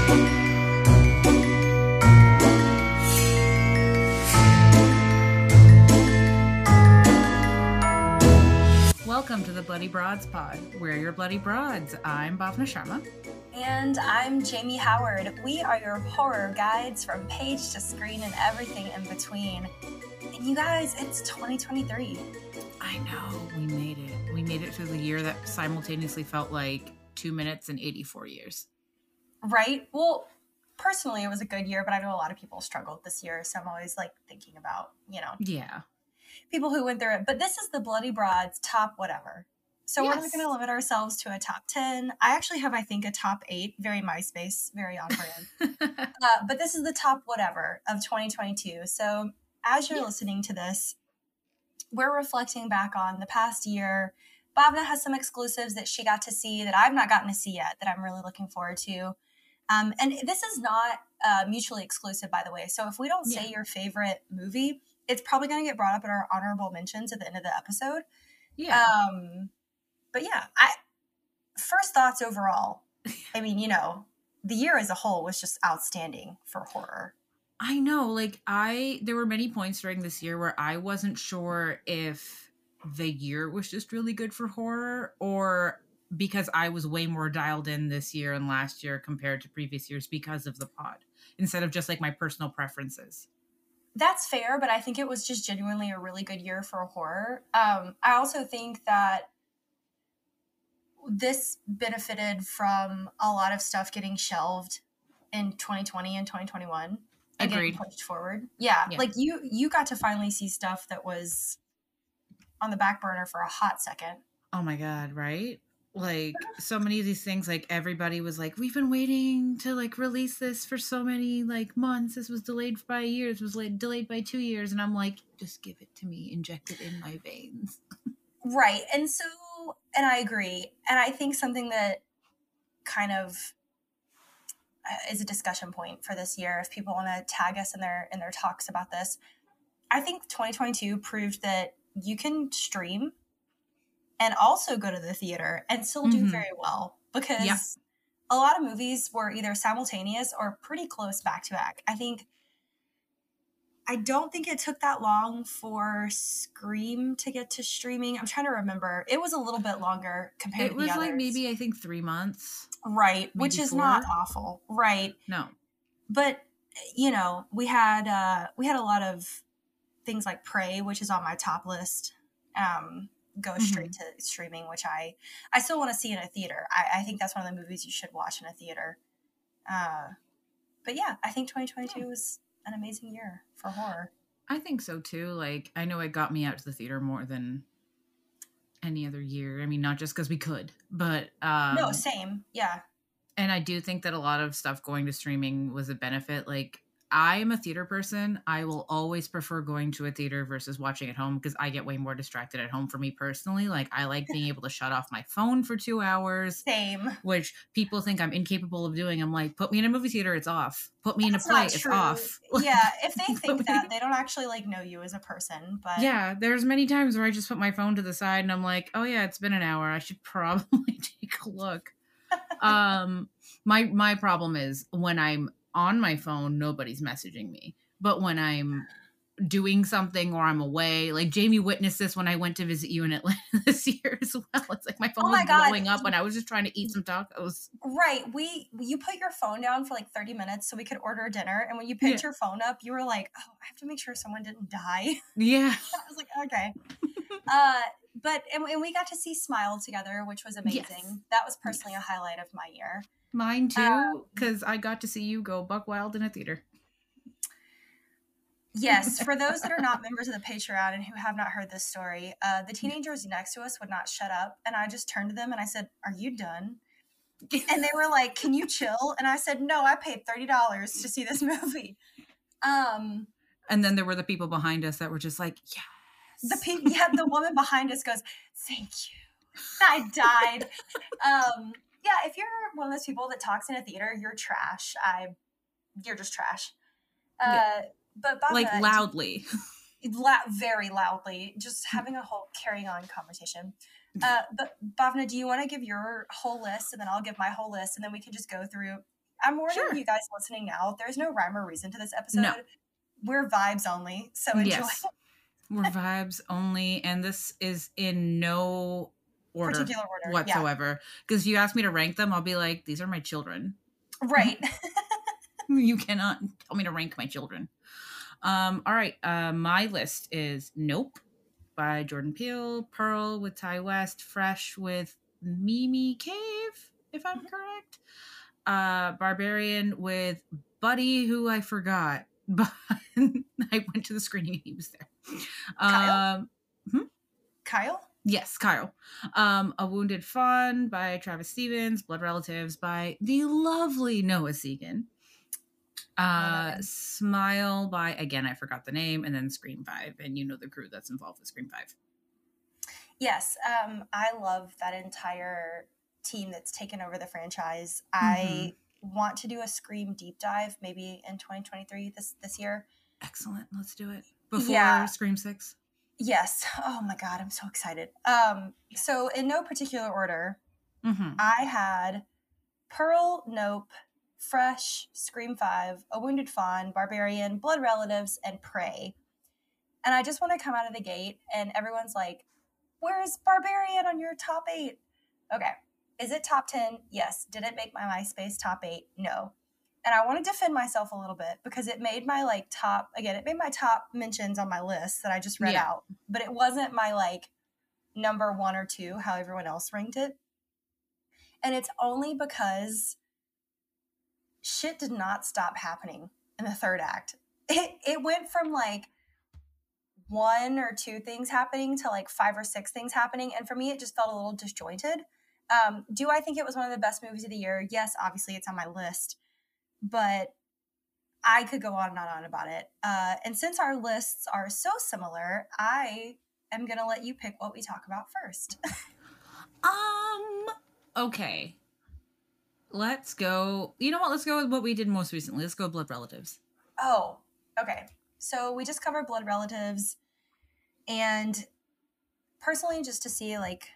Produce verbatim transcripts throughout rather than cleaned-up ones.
Welcome to the Bloody Broads Pod. We're your Bloody Broads. I'm Bhavna Sharma. And I'm Jamie Howard. We are your horror guides from page to screen and everything in between. And you guys, it's twenty twenty-three. I know, we made it. We made it through the year that simultaneously felt like two minutes and eighty-four years. Right? Well, personally, it was a good year, but I know a lot of people struggled this year, so I'm always like thinking about, you know, Yeah. people who went through it. But this is the Bloody Broads top whatever. So Yes. we're not going to limit ourselves to a top ten. I actually have, I think, a top eight. Very MySpace, very on brand. uh, but this is the top whatever of twenty twenty-two. So as you're Yes. listening to this, we're reflecting back on the past year. Bhavna has some exclusives that she got to see that I've not gotten to see yet that I'm really looking forward to. Um, and this is not uh, mutually exclusive, by the way. So if we don't say Yeah. your favorite movie, it's probably going to get brought up in our honorable mentions at the end of the episode. Yeah. Um, but yeah, I first thoughts overall. I mean, you know, the year as a whole was just outstanding for horror. I know, like, I, there were many points during this year where I wasn't sure if the year was just really good for horror or because I was way more dialed in this year and last year compared to previous years because of the pod, instead of just like my personal preferences. That's fair, but I think it was just genuinely a really good year for horror. Um, I also think that this benefited from a lot of stuff getting shelved in twenty twenty and twenty twenty-one and Agreed. getting pushed forward. Yeah, Yeah. like you you got to finally see stuff that was on the back burner for a hot second. Oh my God, right? Like, so many of these things, like, everybody was like, we've been waiting to, like, release this for so many, like, months. This was delayed by years. It was like, delayed by two years. And I'm like, just give it to me. Inject it in my veins. Right. And so, and I agree. And I think something that kind of uh, is a discussion point for this year, if people want to tag us in their, in their talks about this, I think twenty twenty-two proved that you can stream and also go to the theater and still do Mhm. very well because Yeah. a lot of movies were either simultaneous or pretty close back to back. I think, I don't think it took that long for Scream to get to streaming. I'm trying to remember. It was a little bit longer compared It to was the others. like maybe, I think, three months. Right, which maybe is not four. awful. Right. No. But, you know, we had uh, we had a lot of things like Prey, which is on my top list, um, go Mhm. straight to streaming, which I, I still want to see in a theater. I, I think that's one of the movies you should watch in a theater. Uh, but yeah, I think twenty twenty-two was an amazing year for horror. I think so too. Like, I know it got me out to the theater more than any other year. I mean, not just because we could, but um, no, same. Yeah. and I do think that a lot of stuff going to streaming was a benefit. Like, I am a theater person. I will always prefer going to a theater versus watching at home because I get way more distracted at home for me personally. Like, I like being able to shut off my phone for two hours, Same. which people think I'm incapable of doing. I'm like, put me in a movie theater, it's off. Put me in a That's play, not it's true. off. Yeah, if they Put think me- that, they don't actually like know you as a person. But Yeah, there's many times where I just put my phone to the side and I'm like, oh yeah, it's been an hour. I should probably take a look. um, my my problem is when I'm on my phone, nobody's messaging me. But when I'm doing something or I'm away, like Jamie witnessed this when I went to visit you in Atlanta this year as well. It's like my phone Oh my was God. blowing up when I was just trying to eat some tacos. right, we you put your phone down for like thirty minutes so we could order dinner, and when you picked Yeah. your phone up, you were like, "Oh, I have to make sure someone didn't die." Yeah. I was like, "Okay." uh, but and, and we got to see Smile together, which was amazing. Yes. That was personally a highlight of my year. Mine too, Um, because I got to see you go buck wild in a theater. Yes, for those that are not members of the Patreon and who have not heard this story, uh, the teenagers next to us would not shut up, and I just turned to them and I said, "Are you done?" And they were like, "Can you chill?" And I said, "No, I paid thirty dollars to see this movie." Um, And then there were the people behind us that were just like, yes. the pe- yeah, the woman behind us goes, "Thank you." I died. Um, yeah, if you're one of those people that talks in a theater, you're trash. I, you're just trash. Uh, Yeah. But Bhavna, Like loudly. la- very loudly, just having a whole carrying on conversation. Uh, but Bhavna, do you want to give your whole list and then I'll give my whole list and then we can just go through I'm warning Sure. you guys listening now. There's no rhyme or reason to this episode. No. We're vibes only, so enjoy. Yes. We're vibes only, and this is in no order, Particular order whatsoever. Because if you ask me to rank them, I'll be like, these are my children. Right. You cannot tell me to rank my children. Um, all right. Uh, my list is Nope by Jordan Peele, Pearl with Ty West, Fresh with Mimi Cave, if I'm correct. Uh, Barbarian with Buddy, who I forgot, but I went to the screening and he was there. Kyle? Um, hmm? Kyle? Yes, Kyle. Um, A Wounded Fawn by Travis Stevens, Blood Relatives by the lovely Noah Segan. Uh, Smile by, again, I forgot the name, and then Scream five, and you know the crew that's involved with Scream five. Yes, um, I love that entire team that's taken over the franchise. Mm-hmm. I want to do a Scream deep dive maybe in twenty twenty-three this this year. Excellent. Let's do it. Before yeah. Scream six. Yes. Oh my God, I'm so excited. Um, so in no particular order, mm-hmm. I had Pearl, Nope, Fresh, Scream five, A Wounded Fawn, Barbarian, Blood Relatives, and Prey. And I just want to come out of the gate and everyone's like, where's Barbarian on your top eight? Okay. Is it top ten? Yes. Did it make my MySpace top eight? No. And I want to defend myself a little bit because it made my like top, again, it made my top mentions on my list that I just read Yeah. out, but it wasn't my like number one or two, how everyone else ranked it. And it's only because shit did not stop happening in the third act. It, it went from like one or two things happening to like five or six things happening. And for me, it just felt a little disjointed. Um, do I think it was one of the best movies of the year? Yes, obviously it's on my list, but I could go on and on about it. Uh, and since our lists are so similar, I am going to let you pick what we talk about first. um, okay. Let's go. You know what? Let's go with what we did most recently. Let's go Blood Relatives. Oh, okay. So we just covered Blood Relatives, and personally, just to see like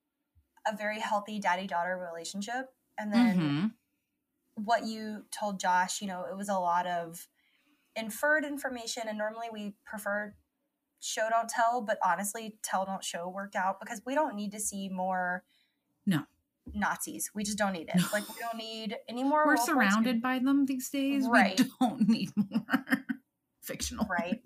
a very healthy daddy-daughter relationship, and then mm-hmm. what you told Josh, you know, it was a lot of inferred information, and normally we prefer show don't tell, but honestly, tell don't show worked out because we don't need to see more no Nazis. We just don't need it. No. Like we don't need any more. We're surrounded by them these days. Right. We don't need more fictional. Right.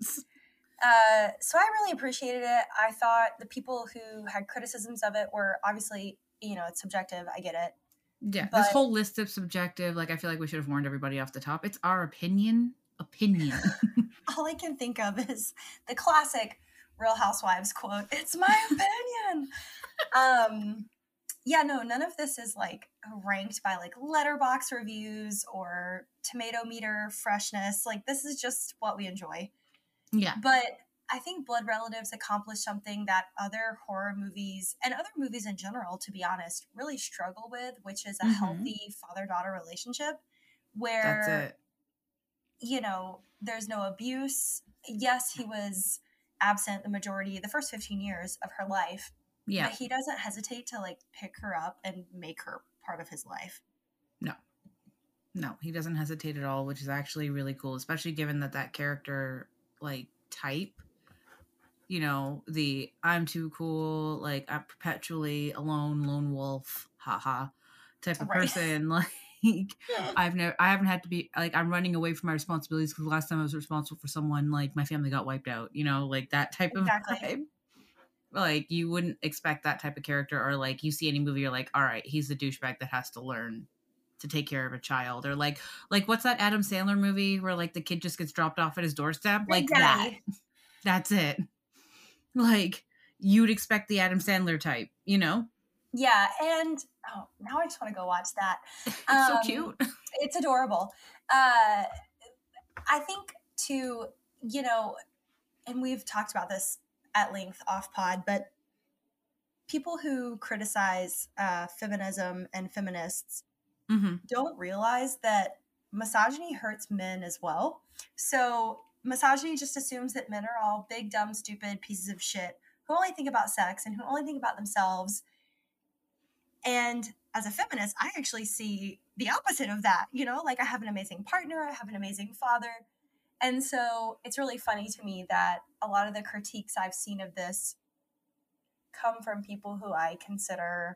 Uh, so I really appreciated it. I thought the people who had criticisms of it were obviously, you know, it's subjective. I get it. Yeah. But this whole list of subjective, like I feel like we should have warned everybody off the top. It's our opinion. Opinion. All I can think of is the classic Real Housewives quote. It's my opinion. um, yeah, no, none of this is like ranked by like letterbox reviews or tomato meter freshness. Like this is just what we enjoy. Yeah. But I think Blood Relatives accomplished something that other horror movies and other movies in general, to be honest, really struggle with, which is a mm-hmm. healthy father-daughter relationship where, that's it. you know, there's no abuse. Yes, he was absent the majority, the first fifteen years of her life. Yeah. But he doesn't hesitate to like pick her up and make her part of his life. No. No, he doesn't hesitate at all, which is actually really cool, especially given that that character like type, you know, the I'm too cool, like I'm perpetually alone, lone wolf, haha, type of Right. person. Like I've never, I haven't had to be like I'm running away from my responsibilities because the last time I was responsible for someone, like my family got wiped out. You know, like that type Exactly. of vibe. Like you wouldn't expect that type of character, or like you see any movie, you're like, all right, he's the douchebag that has to learn to take care of a child, or like like what's that Adam Sandler movie where like the kid just gets dropped off at his doorstep, like Big Daddy. that. That's it. Like you'd expect the Adam Sandler type, you know? Yeah, and oh, now I just want to go watch that. It's Um, so cute. It's adorable. Uh, I think too, you know, and we've talked about this at length off pod, but people who criticize uh, feminism and feminists Mm-hmm. don't realize that misogyny hurts men as well. So misogyny just assumes that men are all big, dumb, stupid pieces of shit who only think about sex and who only think about themselves. And as a feminist, I actually see the opposite of that. You know, like I have an amazing partner, I have an amazing father. And so it's really funny to me that a lot of the critiques I've seen of this come from people who I consider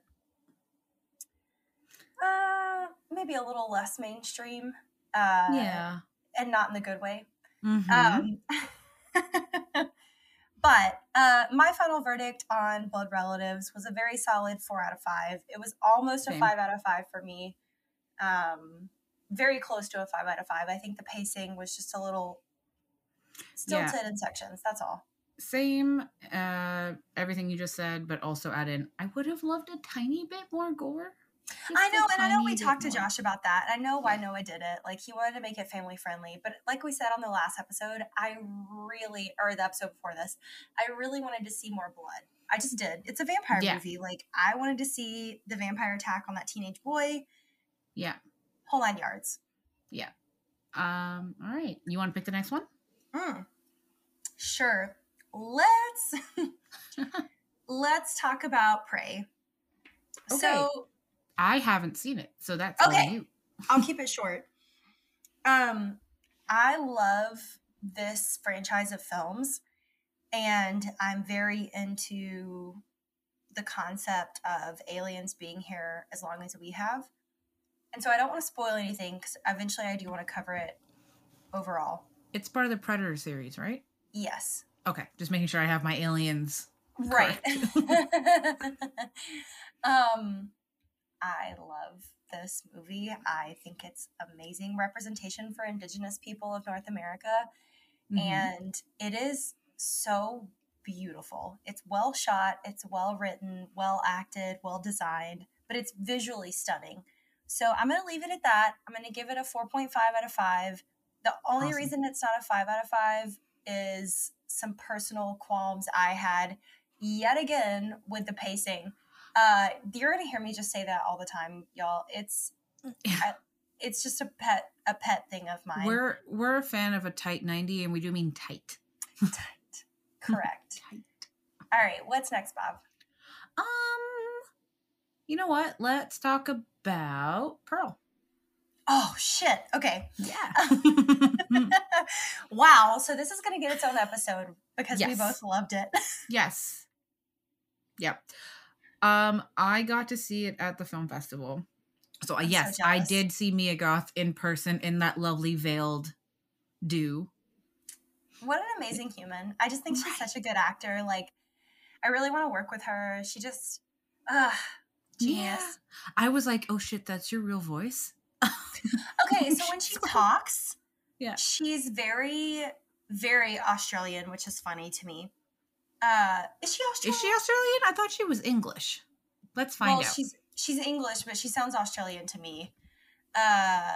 uh, maybe a little less mainstream. Uh, Yeah. And not in the good way. Mm-hmm. Um, but uh, my final verdict on Blood Relatives was a very solid four out of five. It was almost Same. a five out of five for me. Um, very close to a five out of five. I think the pacing was just a little stilted Yeah. in sections. That's all. Same, uh, everything you just said, but also add in, I would have loved a tiny bit more gore. Just I know, a and I know we tiny bit talked to more. Josh about that. I know why Yeah. Noah did it. Like, he wanted to make it family friendly. But like we said on the last episode, I really, or the episode before this, I really wanted to see more blood. I just did. It's a vampire Yeah. movie. Like, I wanted to see the vampire attack on that teenage boy. Yeah. Whole nine yards. Yeah. Um, all right. You want to pick the next one? Mm. Sure. Let's let's talk about Prey. Okay. So I haven't seen it, so that's all okay, you. I'll keep it short. Um, I love this franchise of films, and I'm very into the concept of aliens being here as long as we have. And so I don't want to spoil anything because eventually I do want to cover it overall. It's part of the Predator series, right? Yes. Okay, just making sure I have my aliens. Right. um, I love this movie. I think it's amazing representation for Indigenous people of North America. Mm-hmm. And it is so beautiful. It's well shot, it's well written, well acted, well designed, but it's visually stunning. So I'm going to leave it at that. I'm going to give it a four point five out of five. The only awesome. reason it's not a five out of five is some personal qualms I had yet again with the pacing. Uh, you're going to hear me just say that all the time, y'all. It's I, it's just a pet a pet thing of mine. We're we're a fan of a tight ninety, and we do mean tight. Tight. Correct. Tight. All right, what's next, Bob? Um, you know what? Let's talk about Pearl. Oh, shit. Okay. Yeah. Wow. So this is going to get its own episode because yes. we both loved it. Yes. Yep. Um, I got to see it at the film festival. So I'm yes, so I did see Mia Goth in person in that lovely veiled dew. What an amazing human. I just think right. she's such a good actor. Like, I really want to work with her. She just, uh, genius. Yeah. I was like, oh shit, that's your real voice? Okay, so when she talks, yeah, she's very, very Australian, which is funny to me. Uh, is she Australian? Is she Australian? I thought she was English. Let's find well, out. She's she's English, but she sounds Australian to me. Uh,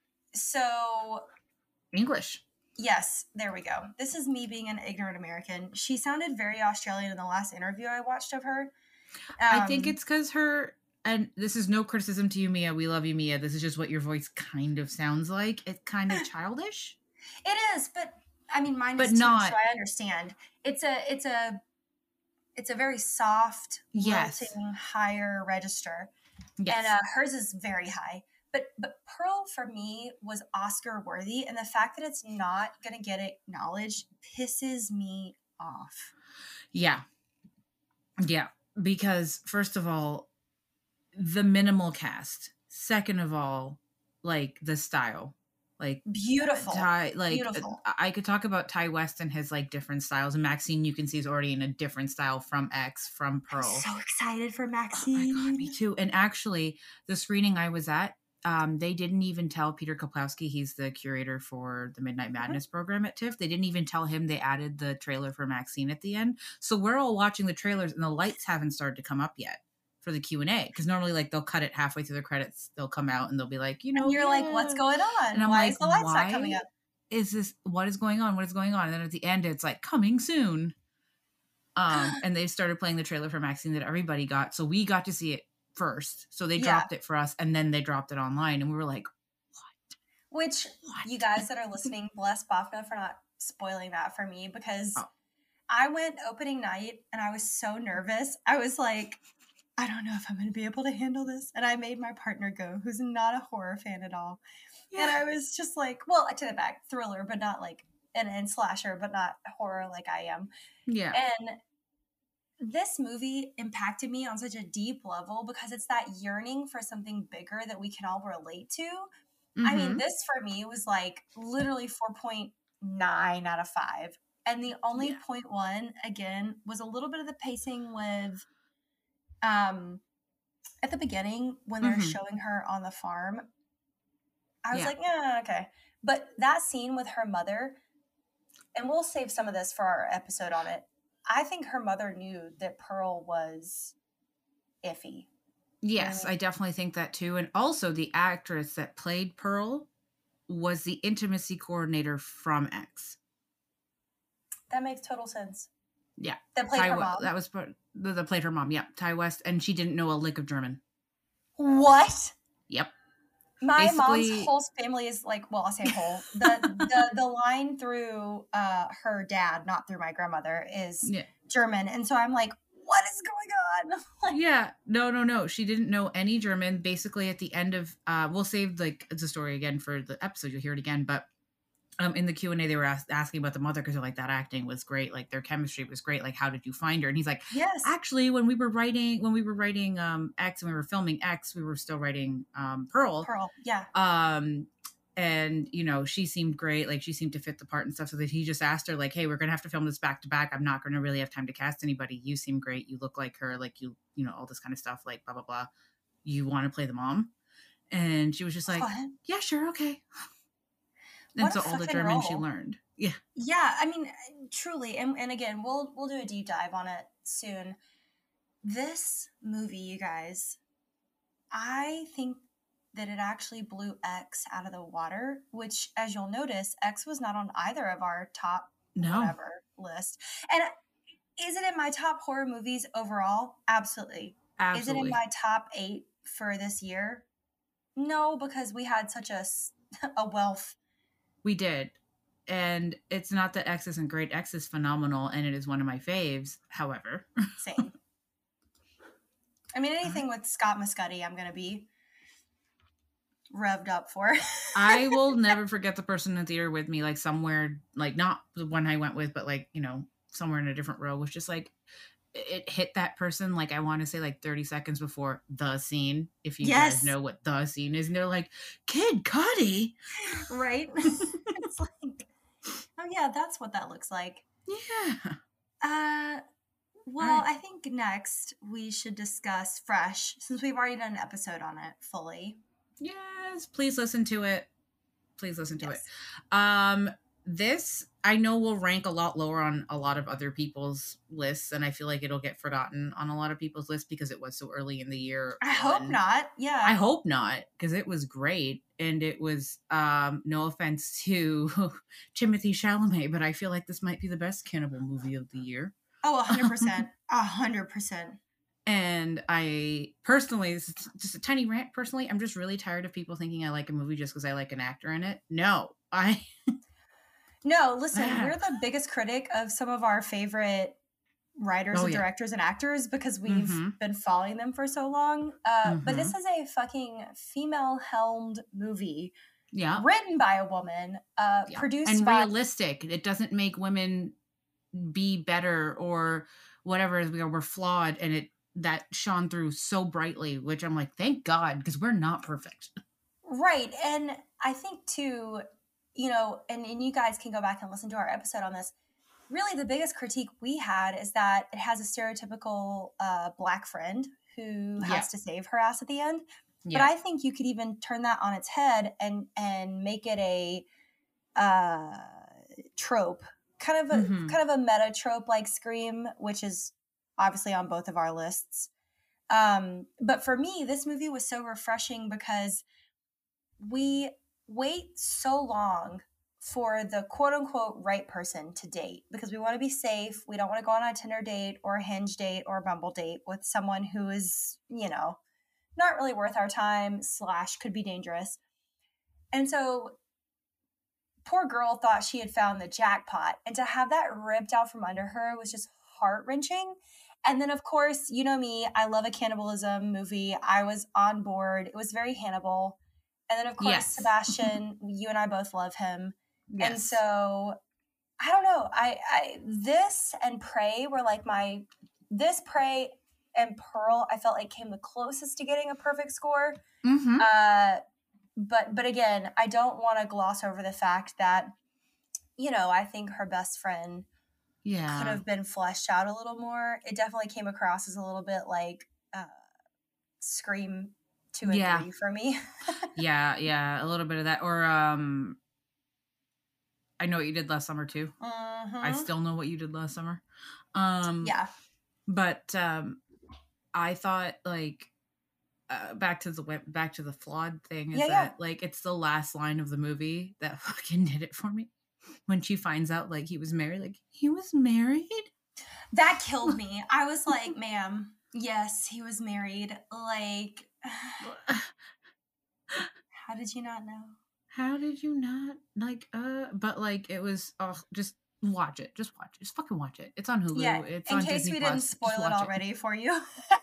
so English. Yes, there we go. This is me being an ignorant American. She sounded very Australian in the last interview I watched of her. Um, I think it's because her. And this is no criticism to you, Mia. We love you, Mia. This is just what your voice kind of sounds like. It's kind of childish. It is, but I mean, mine but is too, not. so I understand. It's a, it's a, it's a very soft, yes. lilting, higher register, yes. and uh, hers is very high. But but Pearl for me was Oscar worthy, and the fact that it's not going to get acknowledged pisses me off. Yeah, yeah. Because first of all, the minimal cast. Second of all, like the style, like beautiful. Ty, like beautiful. I could talk about Ty West and his like different styles. And Maxine, you can see, is already in a different style from X, from Pearl. I'm so excited for Maxine. Oh my God, me too. And actually, the screening I was at, um, they didn't even tell Peter Kaplowski, he's the curator for the Midnight Madness mm-hmm. program at TIFF. They didn't even tell him they added the trailer for Maxine at the end. So we're all watching the trailers, and the lights haven't started to come up yet for the Q and A, because normally like they'll cut it halfway through the credits, they'll come out and they'll be like, you know, and you're yeah. like, what's going on? And I'm why like, is the lights why not coming up? Is this what is going on? What is going on? And then at the end, it's like coming soon. Um, and they started playing the trailer for Maxine that everybody got, so we got to see it first. So they yeah. dropped it for us, and then they dropped it online, and we were like, what? Which what? You guys that are listening, bless Bafna for not spoiling that for me, because oh. I went opening night and I was so nervous. I was like, I don't know if I'm going to be able to handle this. And I made my partner go, who's not a horror fan at all. Yeah. And I was just like, well, I take it back, thriller, but not like, and, and slasher, but not horror like I am. Yeah. And this movie impacted me on such a deep level because it's that yearning for something bigger that we can all relate to. Mm-hmm. I mean, this for me was like literally four point nine out of five. And the only yeah. point one, again, was a little bit of the pacing with, um, at the beginning when they're mm-hmm. showing her on the farm. I was yeah. like, yeah, okay. But that scene with her mother, and we'll save some of this for our episode on it. I think her mother knew that Pearl was iffy. Yes, I definitely think that too. And also the actress that played Pearl was the intimacy coordinator from X. That makes total sense. Yeah. That played Ty her mom. That was that played her mom. Yeah, Ty West, and she didn't know a lick of German. What? Yep. My Basically, mom's whole family is like, well, I'll say whole. The the the line through uh, her dad, not through my grandmother, is yeah. German, and so I'm like, what is going on? Like, yeah, no, no, no. She didn't know any German. Basically, at the end of, uh, we'll save like the story again for the episode. You'll hear it again, but. Um, in the Q and A, they were ask, asking about the mother because they're like, that acting was great. Like their chemistry was great. Like, how did you find her? And he's like, yes, actually, when we were writing, when we were writing um, X and we were filming X, we were still writing um, Pearl. Pearl, yeah. Um, and you know, she seemed great. Like she seemed to fit the part and stuff. So that he just asked her, like, hey, we're gonna have to film this back to back. I'm not gonna really have time to cast anybody. You seem great. You look like her. Like you, you know, all this kind of stuff. Like blah blah blah. You want to play the mom? And she was just like, what? Yeah, sure, okay. And so all the German role. She learned. Yeah. Yeah. I mean, truly. And, and again, we'll, we'll do a deep dive on it soon. This movie, you guys, I think that it actually blew X out of the water, which as you'll notice, X was not on either of our top no. whatever list. And is it in my top horror movies overall? Absolutely. Absolutely. Is it in my top eight for this year? No, because we had such a, a wealth. We did. And it's not that X isn't great. X is phenomenal, and it is one of my faves, however. Same. I mean, anything with Scott Muscudi, I'm going to be revved up for. I will never forget the person in the theater with me, like somewhere, like not the one I went with, but like, you know, somewhere in a different row was just like, it hit that person, like I want to say like thirty seconds before the scene, if you yes. guys know what the scene is, and they're like, Kid Cudi, right? It's like, oh yeah, that's what that looks like. Yeah. Uh, well, right. I think next we should discuss Fresh, since we've already done an episode on it fully. Yes, please listen to it. Please listen to yes. it. Um, this I know will rank a lot lower on a lot of other people's lists, and I feel like it'll get forgotten on a lot of people's lists because it was so early in the year. I hope not. Yeah. I hope not, because it was great. And it was, um, no offense to Timothée Chalamet, but I feel like this might be the best cannibal movie of the year. Oh, one hundred percent. one hundred percent. And I personally, this is just a tiny rant personally, I'm just really tired of people thinking I like a movie just because I like an actor in it. No, I... No, listen, we're the biggest critic of some of our favorite writers oh, and yeah. directors and actors because we've mm-hmm. been following them for so long. Uh, mm-hmm. But this is a fucking female-helmed movie. Yeah. Written by a woman, uh, yeah. produced and by... And realistic. It doesn't make women be better or whatever. We are, we're flawed, and it that shone through so brightly, which I'm like, thank God, because we're not perfect. Right. And I think, too... You know, and, and you guys can go back and listen to our episode on this. Really, the biggest critique we had is that it has a stereotypical uh, Black friend who has yeah. to save her ass at the end. Yeah. But I think you could even turn that on its head and and make it a uh, trope, kind of a mm-hmm. kind of a meta trope like Scream, which is obviously on both of our lists. Um, but for me, this movie was so refreshing because we wait so long for the quote unquote right person to date because we want to be safe. We don't want to go on a Tinder date or a Hinge date or a Bumble date with someone who is, you know, not really worth our time slash could be dangerous. And so poor girl thought she had found the jackpot, and to have that ripped out from under her was just heart-wrenching. And then, of course, you know me, I love a cannibalism movie. I was on board. It was very Hannibal. And then, of course, Yes. Sebastian, you and I both love him. Yes. And so, I don't know. I, I this and Prey were like my, this Prey and Pearl, I felt like came the closest to getting a perfect score. Mm-hmm. Uh, but, but again, I don't want to gloss over the fact that, you know, I think her best friend yeah. could have been fleshed out a little more. It definitely came across as a little bit like uh, Scream two and Yeah. three for me. yeah, yeah, a little bit of that. Or um, I Know What You Did Last Summer too. Mm-hmm. I still know what you did last summer. Um, yeah. But um, I thought like uh, back to the back to the flawed thing is Yeah, that yeah. like it's the last line of the movie that fucking did it for me. When she finds out like he was married, like he was married. That killed me. I was like, ma'am, yes, he was married. Like, how did you not know? How did you not like? Uh, but like it was. Oh, just watch it. Just watch it. Just fucking watch it. It's on Hulu. Yeah. It's in on case Disney we Plus. didn't spoil Just it watch already for you.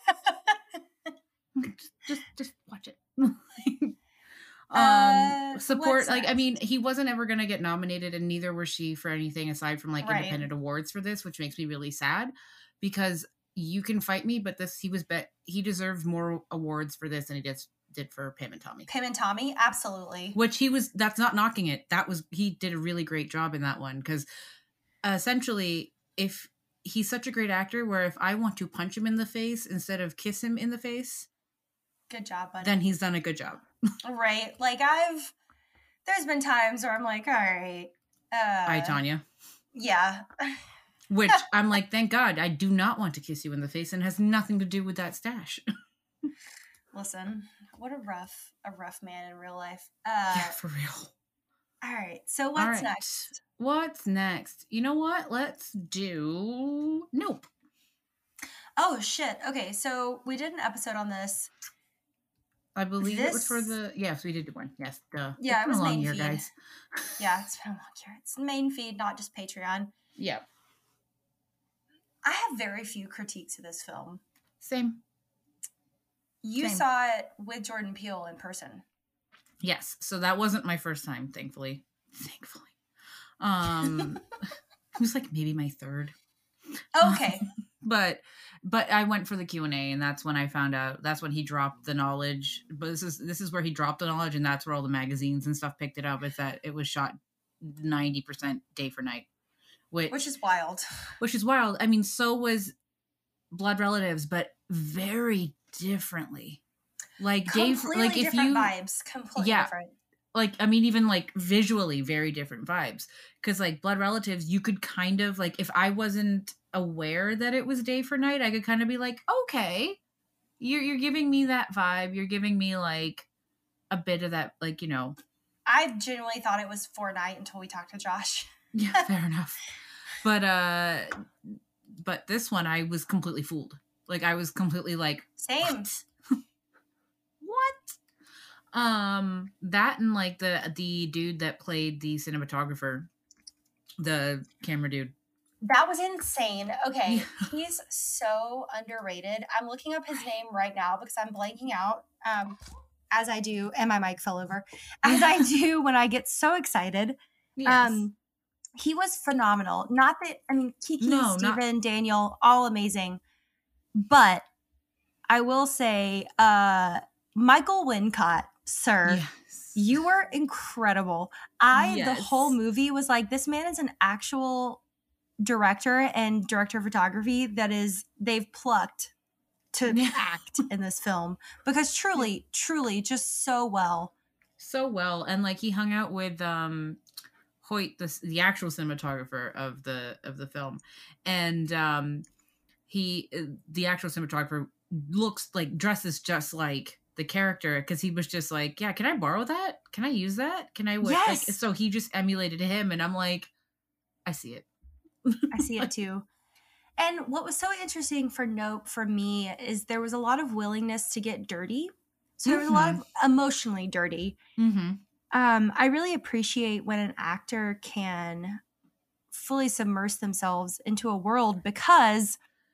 just, just, just watch it. um, Uh, support. what's Like, I next? mean, he wasn't ever gonna get nominated, and neither was she for anything aside from like Right. independent awards for this, which makes me really sad because you can fight me, but this he was bet he deserves more awards for this than he did did for Pam and Tommy. Pam and Tommy, absolutely. Which he was, that's not knocking it. That was, he did a really great job in that one. Because uh, essentially, if he's such a great actor, where if I want to punch him in the face instead of kiss him in the face, good job, buddy. then he's done a good job. Right. Like I've, there's been times where I'm like, all right. Uh, I, Tanya. Yeah. Which I'm like, thank God, I do not want to kiss you in the face and has nothing to do with that stash. Listen, what a rough, a rough man in real life. Uh, yeah, for real. All right. So what's All right. next? What's next? You know what? Let's do Nope. Oh, shit. Okay. So we did an episode on this. I believe this... it was for the, yes, we did do one. Yes. Duh. Yeah, it's it was been a long main year, feed. guys. Yeah, it's been a long year. It's main feed, not just Patreon. Yeah. I have very few critiques of this film. Same. You Same. saw it with Jordan Peele in person. Yes. So that wasn't my first time, thankfully. Thankfully. Um, it was like maybe my third. Okay. but but I went for the Q and A, and that's when I found out. That's when he dropped the knowledge. But this is this is where he dropped the knowledge, and that's where all the magazines and stuff picked it up. Is that it was shot ninety percent day for night, which which is wild. Which is wild. I mean, so was Blood Relatives, but very differently. Like Dave, completely like if different you vibes, completely yeah, different. Like I mean, even like visually, very different vibes. Because like Blood Relatives, you could kind of like if I wasn't aware that it was day for night, I could kind of be like, okay, you're you're giving me that vibe. You're giving me like a bit of that, like you know. I genuinely thought it was for night until we talked to Josh. Yeah, fair enough. But uh, but this one, I was completely fooled. Like I was completely like, same. What? What? Um, that and like the the dude that played the cinematographer, the camera dude. That was insane. Okay, Yeah. He's so underrated. I'm looking up his name right now because I'm blanking out. Um, as I do, and my mic fell over. As I do when I get so excited. Yes. Um, he was phenomenal. Not that I mean, Kiki, No, Steven, not- Daniel, all amazing. But I will say, uh, Michael Wincott, sir, Yes. you were incredible. I Yes. the whole movie was like, this man is an actual director and director of photography that is they've plucked to Yeah. act in this film because truly, truly, just so well. So well, and like he hung out with um Hoyt, the the actual cinematographer of the of the film, and um he the actual cinematographer looks like dresses just like the character because he was just like, yeah, can I borrow that? Can I use that? Can I? Yes. Like, so he just emulated him, and I'm like, I see it. I see it too. And what was so interesting for Nope for me is there was a lot of willingness to get dirty. So there was a lot of emotionally dirty. Mm-hmm. Um, I really appreciate when an actor can fully submerge themselves into a world because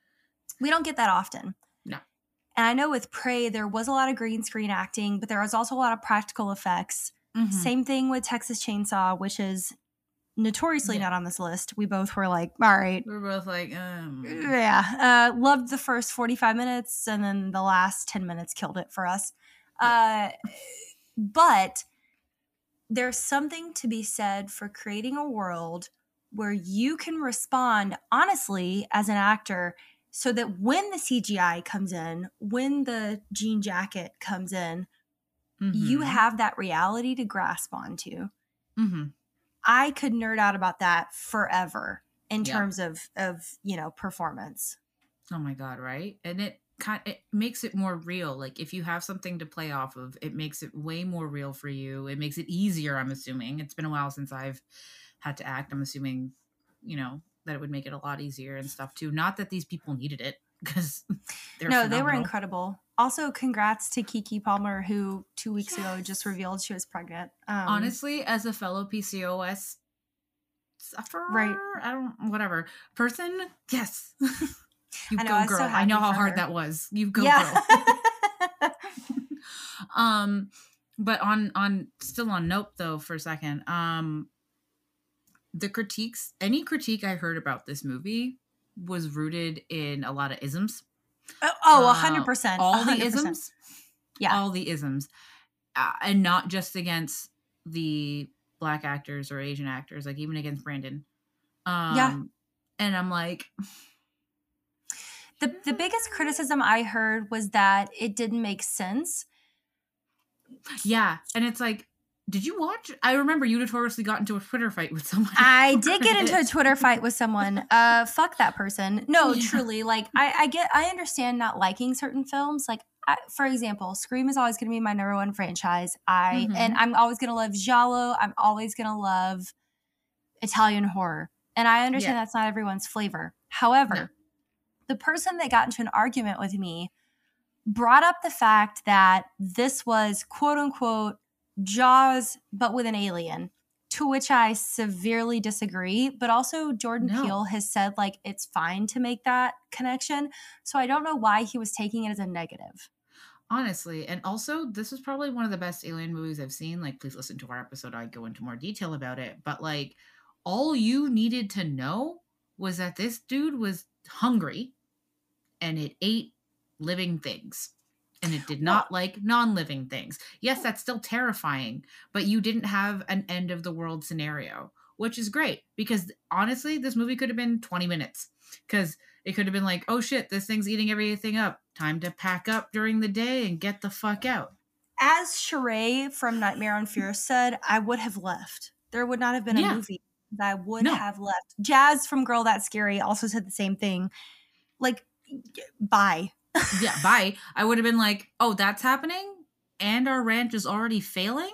We don't get that often. No. And I know with Prey, there was a lot of green screen acting, but there was also a lot of practical effects. Mm-hmm. Same thing with Texas Chainsaw, which is notoriously Yeah. not on this list. We both were like, all right. We were both like, um. Yeah. Uh, loved the first forty-five minutes, and then the last ten minutes killed it for us. Uh, but there's something to be said for creating a world where you can respond honestly as an actor, so that when the C G I comes in, when the jean jacket comes in, Mm-hmm. you have that reality to grasp onto. Mm-hmm. I could nerd out about that forever in Yeah. terms of, of, you know, performance. Oh my God, right? And it kind it makes it more real. Like if you have something to play off of, it makes it way more real for you. It makes it easier, I'm assuming. It's been a while since I've had to act. I'm assuming, you know, that it would make it a lot easier and stuff too. Not that these people needed it, because they're No, phenomenal. they were incredible. Also, congrats to Keke Palmer, who two weeks yes. ago just revealed she was pregnant. Um, Honestly, as a fellow P C O S sufferer, right? I don't, whatever person, yes. You I know, go, I girl. so I know how hard her. that was. You go, yeah. girl. um, but on on still on Nope though for a second. Um, the critiques, any critique I heard about this movie was rooted in a lot of isms. Oh, a hundred percent. All one hundred percent. the isms. Yeah, all the isms, uh, and not just against the Black actors or Asian actors, like even against Brandon. Um, yeah. And I'm like. The the biggest criticism I heard was that it didn't make sense. Yeah. And it's like, did you watch? I remember you notoriously got into a Twitter fight with someone. I did get into a Twitter fight with someone. Uh, fuck that person. No, yeah. Truly. Like, I, I get, I understand not liking certain films. Like, I, for example, Scream is always going to be my number one franchise. I mm-hmm. And I'm always going to love giallo. I'm always going to love Italian horror. And I understand yeah. that's not everyone's flavor. However, no. the person that got into an argument with me brought up the fact that this was quote unquote Jaws, but with an alien, to which I severely disagree. But also Jordan no. Peele has said like it's fine to make that connection. So I don't know why he was taking it as a negative. Honestly. And also this was probably one of the best alien movies I've seen. Like, please listen to our episode. I go into more detail about it. But like all you needed to know was that this dude was hungry and it ate living things. And it did not well, like non-living things. Yes, that's still terrifying, but you didn't have an end of the world scenario, which is great because honestly, this movie could have been twenty minutes because it could have been like, oh shit, this thing's eating everything up. Time to pack up during the day and get the fuck out. As Sheree from Nightmare on Fear said, I would have left. There would not have been a yeah. movie that I would no. have left. Jazz from Girl That's Scary also said the same thing. Like, bye. Yeah, bye. I would have been like, oh, that's happening? And our ranch is already failing?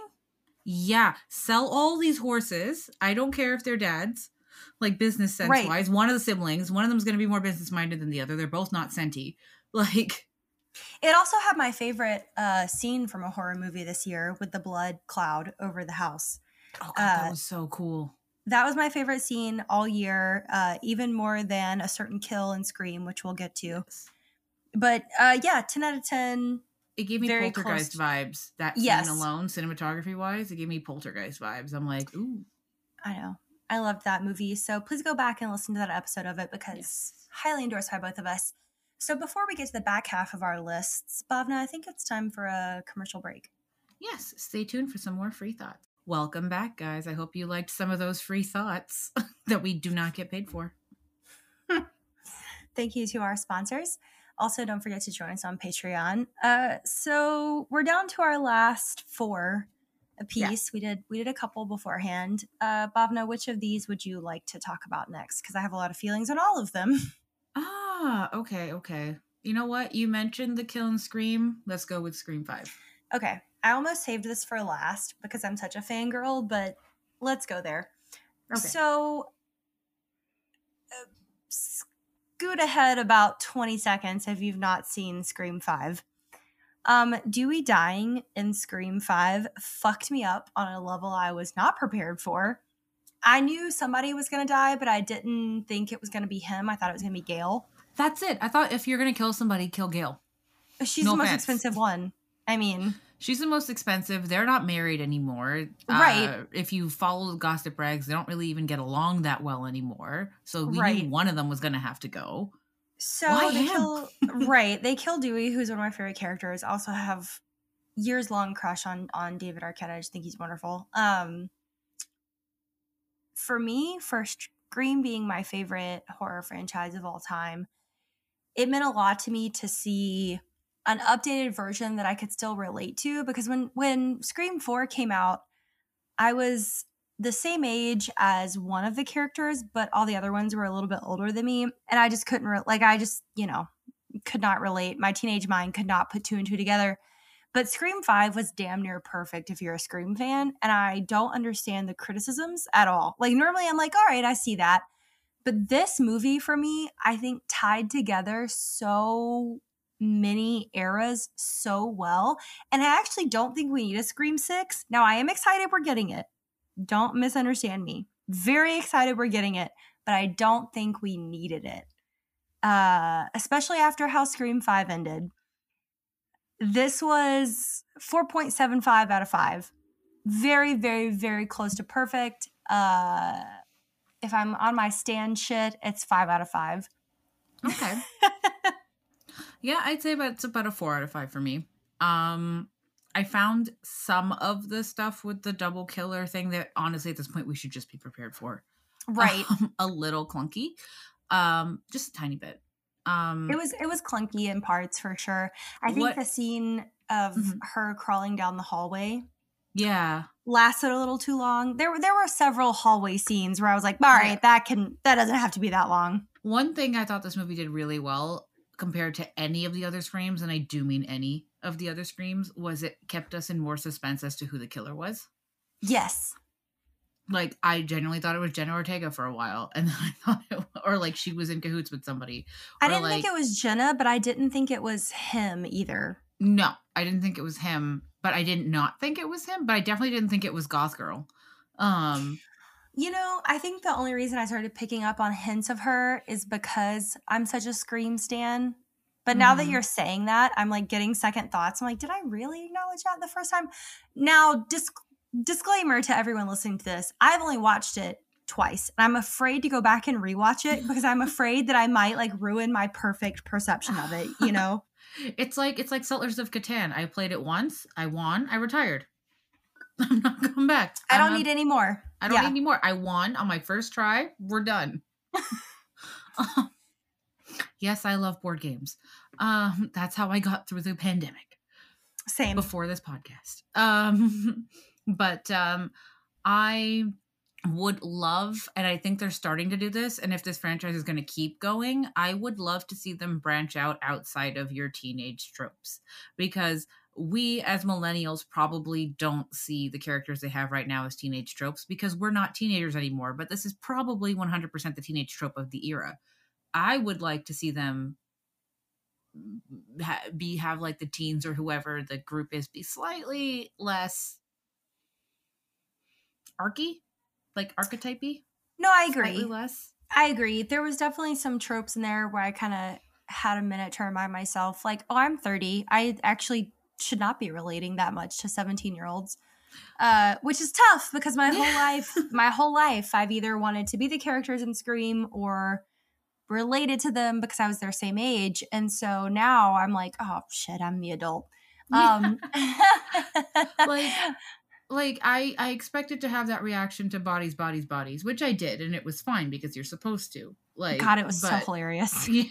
Yeah, sell all these horses. I don't care if they're dads. Like, business sense-wise. Right. One of the siblings, one of them's going to be more business-minded than the other. They're both not senti. Like... It also had my favorite uh, scene from a horror movie this year with the blood cloud over the house. Oh, God, uh, that was so cool. That was my favorite scene all year, uh, even more than a certain kill in Scream, which we'll get to. Yes. But uh, yeah, ten out of ten. It gave me very Poltergeist close. Vibes. That scene yes. alone, cinematography wise, it gave me Poltergeist vibes. I'm like, ooh. I know. I loved that movie. So please go back and listen to that episode of it because yes. highly endorsed by both of us. So before we get to the back half of our lists, Bhavna, I think it's time for a commercial break. Yes. Stay tuned for some more free thoughts. Welcome back, guys. I hope you liked some of those free thoughts that we do not get paid for. Thank you to our sponsors. Also, don't forget to join us on Patreon. Uh, so we're down to our last four apiece. Yeah. We did we did a couple beforehand. Uh, Bhavna, which of these would you like to talk about next? Because I have a lot of feelings on all of them. Ah, okay, okay. You know what? You mentioned the kill and Scream. Let's go with Scream five. Okay. I almost saved this for last because I'm such a fangirl, but let's go there. Okay. So, uh, scoot ahead about twenty seconds if you've not seen Scream five. Um, Dewey dying in Scream five fucked me up on a level I was not prepared for. I knew somebody was going to die, but I didn't think it was going to be him. I thought it was going to be Gale. That's it. I thought if you're going to kill somebody, kill Gail. She's No the most offense. expensive one. I mean, she's the most expensive. They're not married anymore. Right. Uh, if you follow the gossip rags, they don't really even get along that well anymore. So we Right. knew one of them was going to have to go. So Why they him? kill right. They kill Dewey, who's one of my favorite characters. I also have years long crush on on David Arquette. I just think he's wonderful. Um, for me, for Scream being my favorite horror franchise of all time, it meant a lot to me to see an updated version that I could still relate to, because when when Scream four came out, I was the same age as one of the characters, but all the other ones were a little bit older than me, and I just couldn't re- like I just, you know, could not relate. My teenage mind could not put two and two together. But Scream five was damn near perfect if you're a Scream fan, and I don't understand the criticisms at all. Like, normally I'm like, all right, I see that. But this movie, for me, I think tied together so many eras so well. And I actually don't think we need a Scream six. Now, I am excited we're getting it. Don't misunderstand me. Very excited we're getting it. But I don't think we needed it. Uh, especially after how Scream five ended. This was four point seven five out of five. Very, very, very close to perfect. Uh, if I'm on my stand shit, it's five out of five. Okay. Yeah, I'd say about, it's about a four out of five for me. Um, I found some of the stuff with the double killer thing that honestly at this point we should just be prepared for. Right. Um, a little clunky. Um, just a tiny bit. Um, It was it was clunky in parts for sure. I think What- the scene of Mhm. her crawling down the hallway yeah. lasted a little too long. There were there were several hallway scenes where I was like, all right, Yeah. that can that doesn't have to be that long. One thing I thought this movie did really well compared to any of the other Screams, and I do mean any of the other Screams, was it kept us in more suspense as to who the killer was. Yes. Like, I genuinely thought it was Jenna Ortega for a while, and then I thought it, or like she was in cahoots with somebody. I Or, didn't like, think it was Jenna, but I didn't think it was him either. No, I didn't think it was him, but I didn't not think it was him, but I definitely didn't think it was Goth Girl. Um, You know, I think the only reason I started picking up on hints of her is because I'm such a Scream stan. But now that Mhm. you're saying that, I'm like getting second thoughts. I'm like, did I really acknowledge that the first time? Now, dis- disclaimer to everyone listening to this, I've only watched it twice. And I'm afraid to go back and rewatch it because I'm afraid that I might like ruin my perfect perception of it, you know? it's like it's like Settlers of Catan. I played it once, I won, I retired. I'm not going back. I I'm don't not- need any more. I don't yeah. need any more. I won on my first try. We're done. Um, yes, I love board games. Um, that's how I got through the pandemic. Same. Before this podcast. Um, but um, I would love, and I think they're starting to do this, and if this franchise is going to keep going, I would love to see them branch out outside of your teenage tropes, because we as millennials probably don't see the characters they have right now as teenage tropes because we're not teenagers anymore, but this is probably one hundred percent the teenage trope of the era. I would like to see them ha- be have like the teens or whoever the group is be slightly less archy, like archetypey. No, I Slightly agree. less. I agree. There was definitely some tropes in there where I kind of had a minute to remind myself, like, oh, I'm thirty. I actually should not be relating that much to seventeen year olds, uh, which is tough because my whole life, my whole life, I've either wanted to be the characters in Scream or related to them because I was their same age. And so now I'm like, oh shit, I'm the adult. Um, Like, like I, I expected to have that reaction to bodies, bodies, bodies, which I did, and it was fine because you're supposed to. Like, God, it was so but- hilarious. Yeah.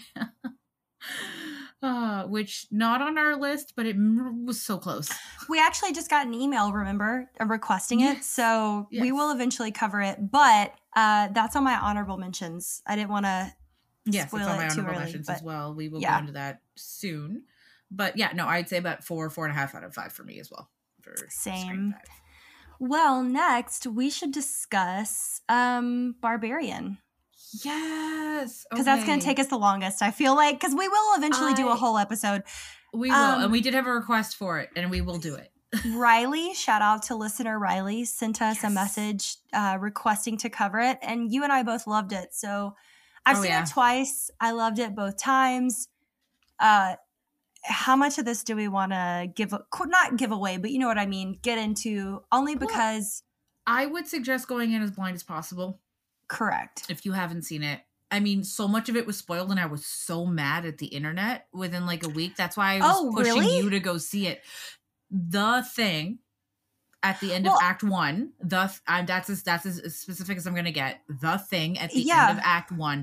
Uh, which not on our list, but it m- was so close. We actually just got an email, remember, uh, requesting it. Yes. So we Yes. will eventually cover it. But uh, that's on my honorable mentions. I didn't want to Yes, spoil it's on it my too honorable early, mentions but as well. We will yeah. go into that soon. But yeah, no, I'd say about four, four and a half out of five for me as well. For Same. Scream five. Well, next we should discuss um, Barbarian. Yes, Because that's going to take us the longest, I feel like. Because we will eventually do a I- whole episode. We will, um, and we did have a request for it, and we will do it. Riley, shout out to listener Riley, sent us a Yes. message uh, requesting to cover it. And you and I both loved it. So I've Oh, seen yeah. it twice. I loved it both times. Uh, how much of this do we want to give, not give away, but you know what I mean, get into, only because. Well, I would suggest going in as blind as possible. Correct. If you haven't seen it. I mean, so much of it was spoiled and I was so mad at the internet within like a week. That's why I was Oh, pushing really? you to go see it. The Thing at the end Well, of Act One, the I'm that's as that's as specific as I'm gonna get. The Thing at the Yeah. end of Act One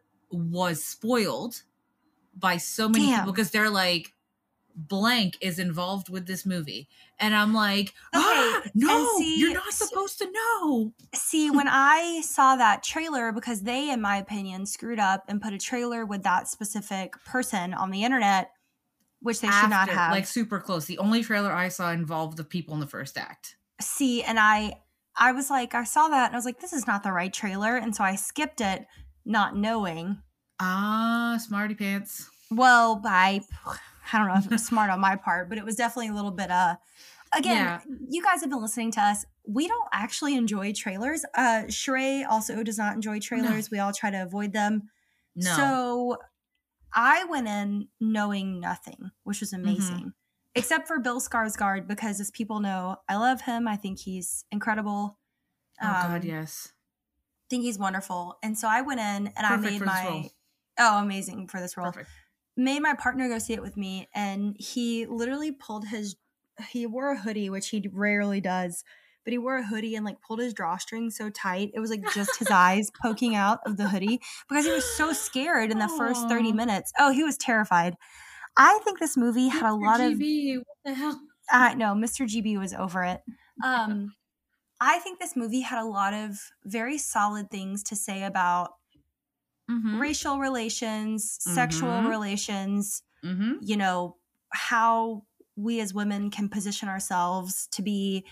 was spoiled by so many Damn. people because they're like, blank is involved with this movie, and I'm like, ah, Okay, no, and see- you're not supposed to know. See, when I saw that trailer, because they, in my opinion, screwed up and put a trailer with that specific person on the internet, which they should not After, have. like super close. The only trailer I saw involved the people in the first act. See, and I, I was like, I saw that and I was like, this is not the right trailer, and so I skipped it, not knowing. Ah, smarty pants. Well, I, I don't know if it was smart on my part, but it was definitely a little bit. Uh, again, Yeah. you guys have been listening to us. We don't actually enjoy trailers. Uh, Sheree also does not enjoy trailers. We all try to avoid them. No. So I went in knowing nothing, which was amazing, Mm-hmm. except for Bill Skarsgård, because as people know, I love him. I think he's incredible. Oh God, Um, yes. I think he's wonderful. And so I went in and Perfect I made for this my role. oh amazing for this role. Perfect. Made my partner go see it with me, and he literally pulled his he wore a hoodie, which he rarely does, but he wore a hoodie and like pulled his drawstring so tight it was like just his eyes poking out of the hoodie because he was so scared in the first thirty Aw. minutes. Oh, he was terrified. I think this movie had a lot Mister of G B, what the hell? I know Mister G B was over it. Um, I think this movie had a lot of very solid things to say about Mm-hmm. racial relations, sexual Mhm. relations, Mm-hmm. you know, how we as women can position ourselves to be,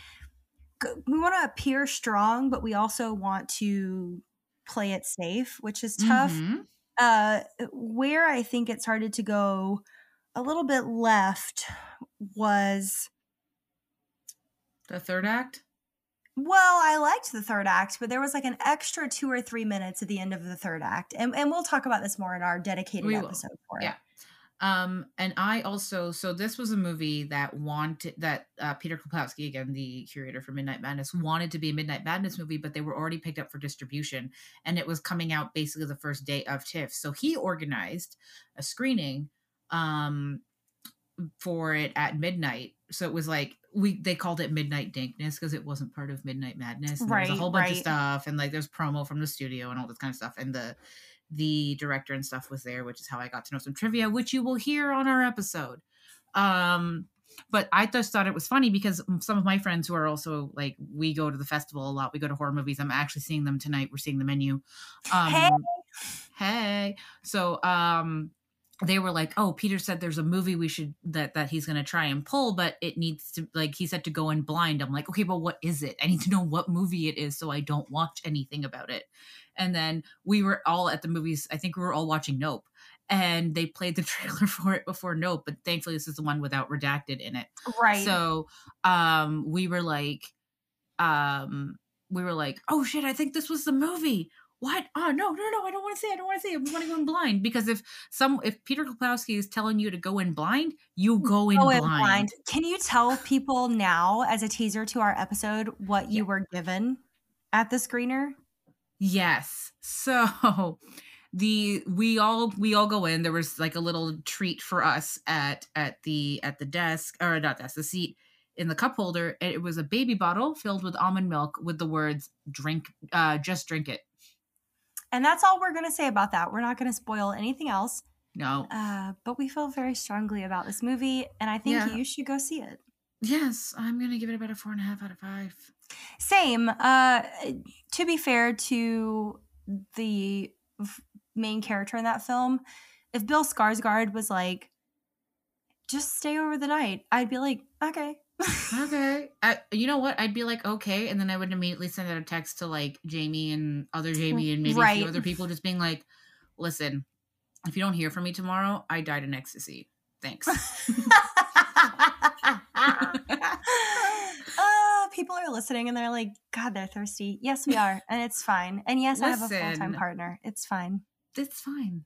we want to appear strong, but we also want to play it safe, which is tough. Mm-hmm. Uh, where I think it started to go a little bit left was, The third act? well, I liked the third act, but there was like an extra two or three minutes at the end of the third act. And, and we'll talk about this more in our dedicated We will. episode for it. Yeah. Um, and I also, so this was a movie that wanted, that uh, Peter Klopowski, again, the curator for Midnight Madness, wanted to be a Midnight Madness movie, but they were already picked up for distribution, and it was coming out basically the first day of TIFF. So he organized a screening um, for it at midnight. So it was like, we they called it Midnight Dankness because it wasn't part of Midnight Madness. And there was Right, a whole bunch of right. stuff, and like there's promo from the studio and all this kind of stuff. And the the director and stuff was there, which is how I got to know some trivia, which you will hear on our episode. Um, but I just thought it was funny because some of my friends who are also like, we go to the festival a lot. We go to horror movies. I'm actually seeing them tonight. We're seeing the menu. Um, Hey. Hey. So um, they were like, oh, Peter said there's a movie we should, that, that he's going to try and pull, but it needs to, like, he said to go in blind. I'm like, okay, but what is it? I need to know what movie it is so I don't watch anything about it. And then we were all at the movies. I think we were all watching Nope, and they played the trailer for it before Nope, but thankfully this is the one without redacted in it. Right. So um, we were like, um, we were like, oh shit, I think this was the movie. What? Oh no, no, no! I don't want to see. I don't want to see. I want to go in blind, because if some, if Peter Klopowski is telling you to go in blind, you go in, Go blind. in blind. Can you tell people now, as a teaser to our episode, what you Yeah. were given at the screener? Yes. So the we all we all go in. There was like a little treat for us at at the at the desk, or not desk, the seat in the cup holder. And it was a baby bottle filled with almond milk with the words "drink, uh, just drink it." And that's all we're going to say about that. We're not going to spoil anything else. No. Uh, but we feel very strongly about this movie, and I think Yeah. you should go see it. Yes, I'm gonna give it about a four and a half out of five. Same. Uh, to be fair to the f- main character in that film, if Bill Skarsgård was like, just stay over the night, I'd be like, okay. Okay. I, you know what? I'd be like, okay. And then I would immediately send out a text to like Jamie and other Jamie and maybe a Right. few other people, just being like, listen, if you don't hear from me tomorrow, I died in ecstasy. Thanks. uh, people are listening and they're like, God, they're thirsty. Yes, we are. And it's fine. And yes, I have a full-time Listen. partner. It's fine. It's fine.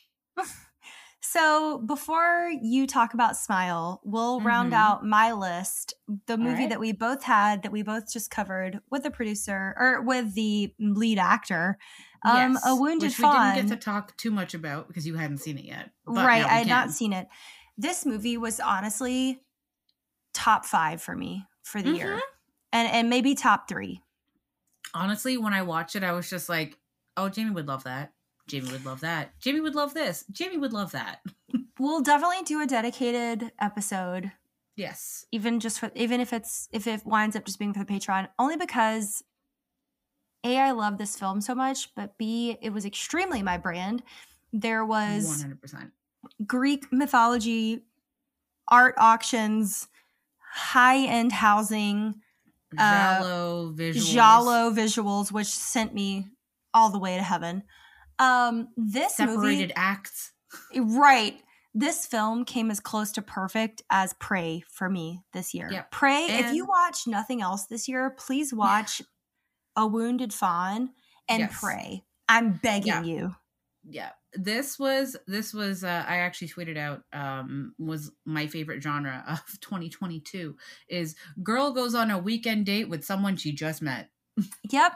So before you talk about Smile, we'll mm-hmm. round out my list. The movie right. that we both had, that we both just covered with the producer or with the lead actor, um, yes, A Wounded which Fawn. we didn't get to talk too much about because you hadn't seen it yet. Right, I had can. not seen it. This movie was honestly top five for me for the mm-hmm. year, and and maybe top three. Honestly, when I watched it, I was just like, "Oh, Jamie would love that. Jamie would love that. Jamie would love this. Jamie would love that." We'll definitely do a dedicated episode. Yes. Even just for, even if it's, if it winds up just being for the Patreon, only because A, I love this film so much, but B, it was extremely my brand. There was one hundred percent Greek mythology, art auctions, high-end housing, Giallo uh, visuals. Giallo visuals, which sent me all the way to heaven. Um, this separated movie, acts, right? This film came as close to perfect as Prey for me this year. Yep. Prey. And if you watch nothing else this year, please watch A Wounded Fawn and yes. Prey. I'm begging yeah. you. Yeah, this was this was. Uh, I actually tweeted out. Um, was my favorite genre of twenty twenty-two is girl goes on a weekend date with someone she just met. Yep.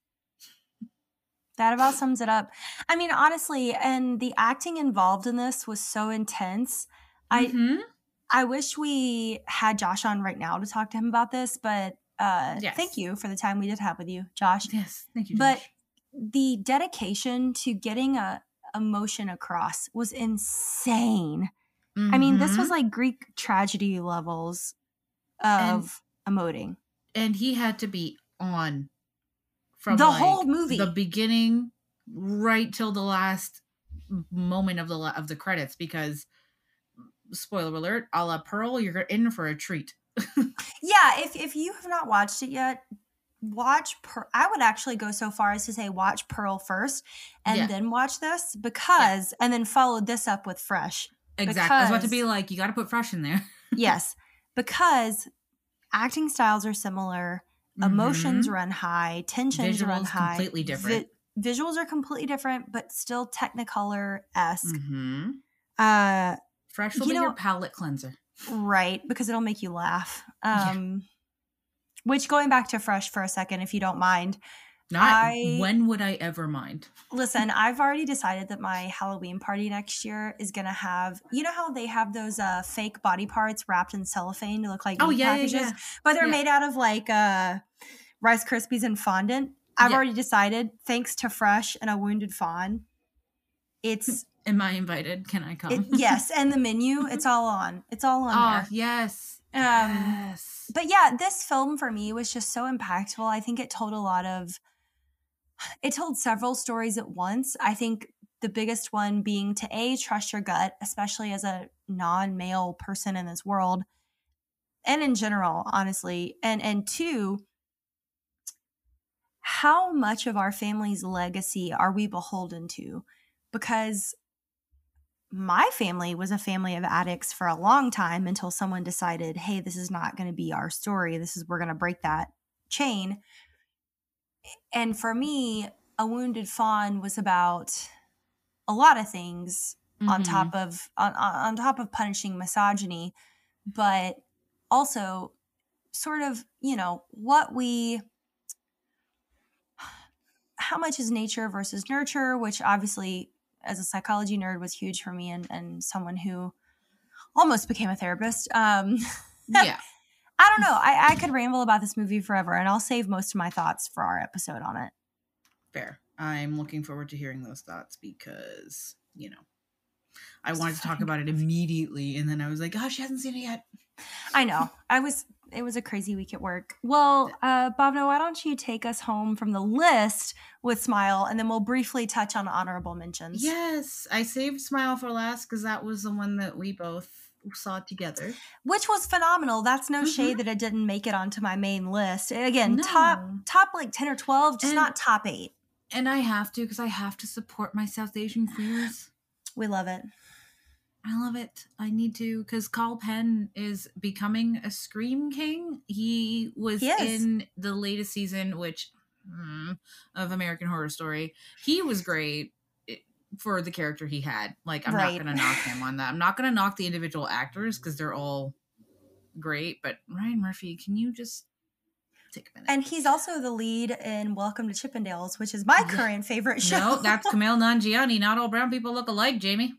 That about sums it up. I mean, honestly, and the acting involved in this was so intense. Mm-hmm. I I wish we had Josh on right now to talk to him about this, but uh, yes. thank you for the time we did have with you, Josh. Yes, thank you, Josh. But the dedication to getting a emotion across was insane. Mm-hmm. I mean, this was like Greek tragedy levels of and, emoting. And he had to be on. From the like whole movie, the beginning, right till the last moment of the of the credits, because spoiler alert, a la Pearl, you're in for a treat. Yeah, if if you have not watched it yet, watch. Per- I would actually go so far as to say watch Pearl first, and yeah. then watch this because, yeah. and then follow this up with Fresh. Exactly, because, I was about to be like, you got to put Fresh in there. Yes, because acting styles are similar. Emotions mm-hmm. run high, tensions visuals run high. Completely different. Vi- visuals are completely different, but still Technicolor-esque. Mm-hmm. Uh, Fresh will you be know, your palate cleanser, right? Because it'll make you laugh. Um, yeah. Which, going back to Fresh for a second, if you don't mind, not I, when would I ever mind? Listen, I've already decided that my Halloween party next year is gonna have, you know how they have those uh, fake body parts wrapped in cellophane to look like oh meat yeah, packages, yeah, yeah. but they're yeah. made out of like uh, Rice Krispies and fondant. I've yeah. already decided, thanks to Fresh and A Wounded Fawn, it's. Am I invited? Can I come? It, yes, and the menu, it's all on. It's all on oh, there. yes. Um, yes. But yeah, this film for me was just so impactful. I think it told a lot of. It told several stories at once. I think the biggest one being to A, trust your gut, especially as a non-male person in this world and in general, honestly. And and two, how much of our family's legacy are we beholden to? Because my family was a family of addicts for a long time until someone decided, hey, this is not going to be our story. This is, we're going to break that chain. And for me, A Wounded Fawn was about a lot of things mm-hmm. on top of on, on top of punishing misogyny, but also sort of, you know, what we how much is nature versus nurture, which obviously as a psychology nerd was huge for me and, and someone who almost became a therapist. Um, yeah. I don't know. I, I could ramble about this movie forever, and I'll save most of my thoughts for our episode on it. Fair. I'm looking forward to hearing those thoughts because, you know, I wanted to talk about it immediately, and then I was like, oh, she hasn't seen it yet. I know. I was, it was a crazy week at work. Well, uh, Bhavna, why don't you take us home from the list with Smile, and then we'll briefly touch on honorable mentions. Yes. I saved Smile for last because that was the one that we both saw together, which was phenomenal. That's no mm-hmm. shade that it didn't make it onto my main list. Again, no. top top like ten or twelve, just and, not top eight. And I have to because I have to support my South Asian queers. We love it. I love it. I need to because Carl Penn is becoming a Scream King. He was he in the latest season, which mm, of American Horror Story. He was great. It, for the character he had. Like, I'm Right. not going to knock him on that. I'm not going to knock the individual actors because they're all great. But Ryan Murphy, can you just take a minute? And he's also the lead in Welcome to Chippendales, which is my Yeah. current favorite show. No, that's Kumail Nanjiani. Not all brown people look alike, Jamie.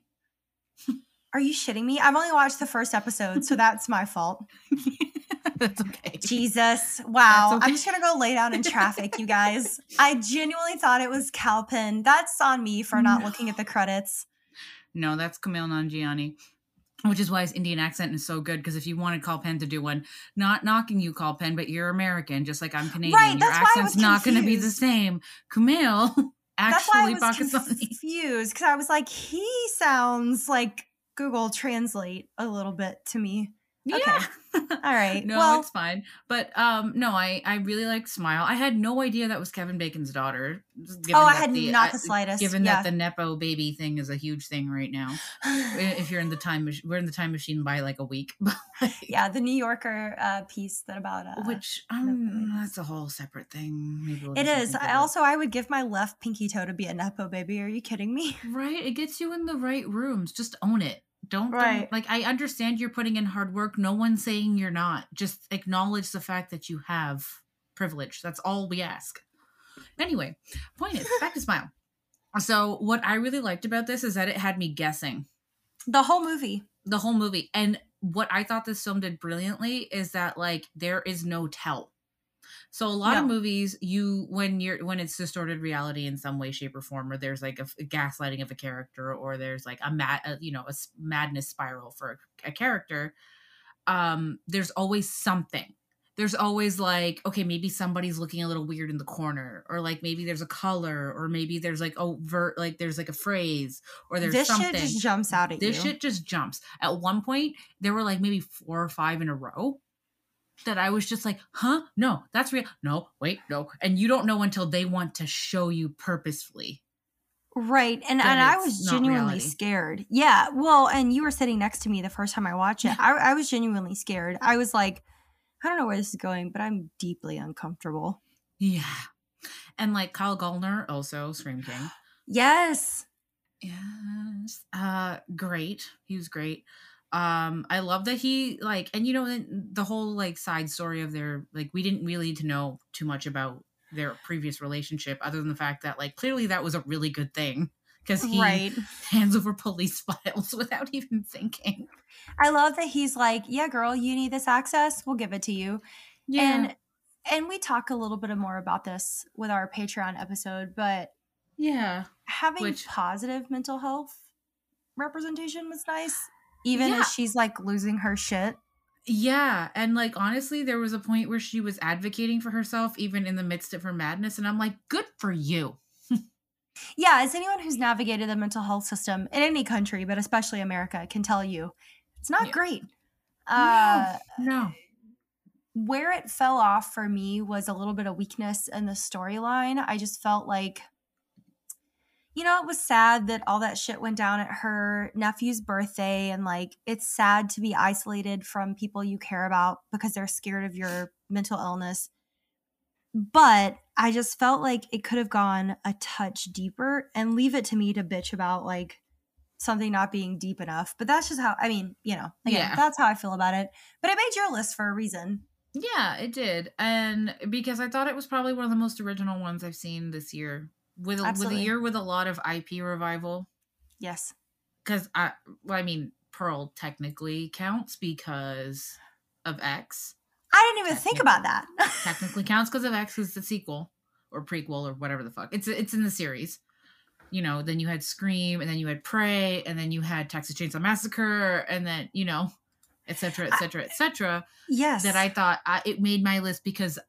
Are you shitting me? I've only watched the first episode, so that's my fault. That's okay. Jesus. Wow. That's okay. I'm just going to go lay down in traffic, you guys. I genuinely thought it was Kal Penn. That's on me for not No. looking at the credits. No, that's Kumail Nanjiani. Which is why his Indian accent is so good, because if you wanted Kal Penn to do one, not knocking you, Kal Penn, but you're American, just like I'm Canadian. Right, Your that's why I accent's was not going to be the confused. same. Kumail, That's why I actually was Pakistani. confused, because I was like, he sounds like Google Translate a little bit to me. Okay. Yeah. All right. No, well, it's fine. But um, no, I, I really like Smile. I had no idea that was Kevin Bacon's daughter. given oh, I that had the, not uh, the slightest. Given yeah. that the Nepo baby thing is a huge thing right now. If you're in the time machine, we're in the time machine by like a week. yeah, the New Yorker uh, piece that about uh, Which um, that's a whole separate thing. Maybe we'll it do is. something I about it. also I would give my left pinky toe to be a Nepo baby. Are you kidding me? Right, it gets you in the right rooms. Just own it. Don't, Right. don't like I understand you're putting in hard work. No one's saying you're not. Just acknowledge the fact that you have privilege. That's all we ask. Anyway, point is, back to Smile. So what I really liked about this is that it had me guessing The whole movie. the whole movie. And what I thought this film did brilliantly is that like there is no tell. So a lot No. of movies, you when you're when it's distorted reality in some way, shape, or form, or there's like a, a gaslighting of a character, or there's like a mad, a, you know, a s- madness spiral for a, a character. Um, there's always something. There's always like, okay, maybe somebody's looking a little weird in the corner, or like maybe there's a color, or maybe there's like overt, like there's like a phrase, or there's This something. shit just jumps out at This you. shit just jumps. At one point, there were like maybe four or five in a row that I was just like, huh? No, that's real. No, wait, no. And you don't know until they want to show you purposefully. Right. And, that and I it's was not genuinely reality. scared. Yeah. Well, and you were sitting next to me the first time I watched it. I, I was genuinely scared. I was like, I don't know where this is going, but I'm deeply uncomfortable. Yeah. And like Kyle Gallner, also Scream King. Yes. Yes. Uh, great. He was great. Um, I love that he like, and you know, the, the whole like side story of their, like, we didn't really need to know too much about their previous relationship other than the fact that like, clearly that was a really good thing because he Right. hands over police files without even thinking. I love that he's like, yeah, girl, you need this access. We'll give it to you. And and we talk a little bit more about this with our Patreon episode, but yeah. having Which- positive mental health representation was nice. Even Yeah. as she's like losing her shit. Yeah, and like honestly, there was a point where she was advocating for herself even in the midst of her madness, and I'm like, good for you. Yeah, as anyone who's navigated the mental health system in any country, but especially America, can tell you, it's not Yeah. great. Uh, No. where it fell off for me was a little bit of weakness in the storyline. I just felt like, you know, it was sad that all that shit went down at her nephew's birthday, and like it's sad to be isolated from people you care about because they're scared of your mental illness. But I just felt like it could have gone a touch deeper, and leave it to me to bitch about like something not being deep enough. But that's just how, I mean, you know, again, Yeah. that's how I feel about it. But it made your list for a reason. Yeah, it did. And because I thought it was probably one of the most original ones I've seen this year. With a, with a Absolutely. year with a lot of I P revival. Yes. Because I well, I mean, Pearl technically counts because of X. I didn't even think about that. Technically counts because of X, who's the sequel or prequel or whatever the fuck. It's it's in the series. You know, then you had Scream, and then you had Prey, and then you had Texas Chainsaw Massacre, and then, you know, et cetera, et cetera, et cetera. Yes. That I thought I, it made my list because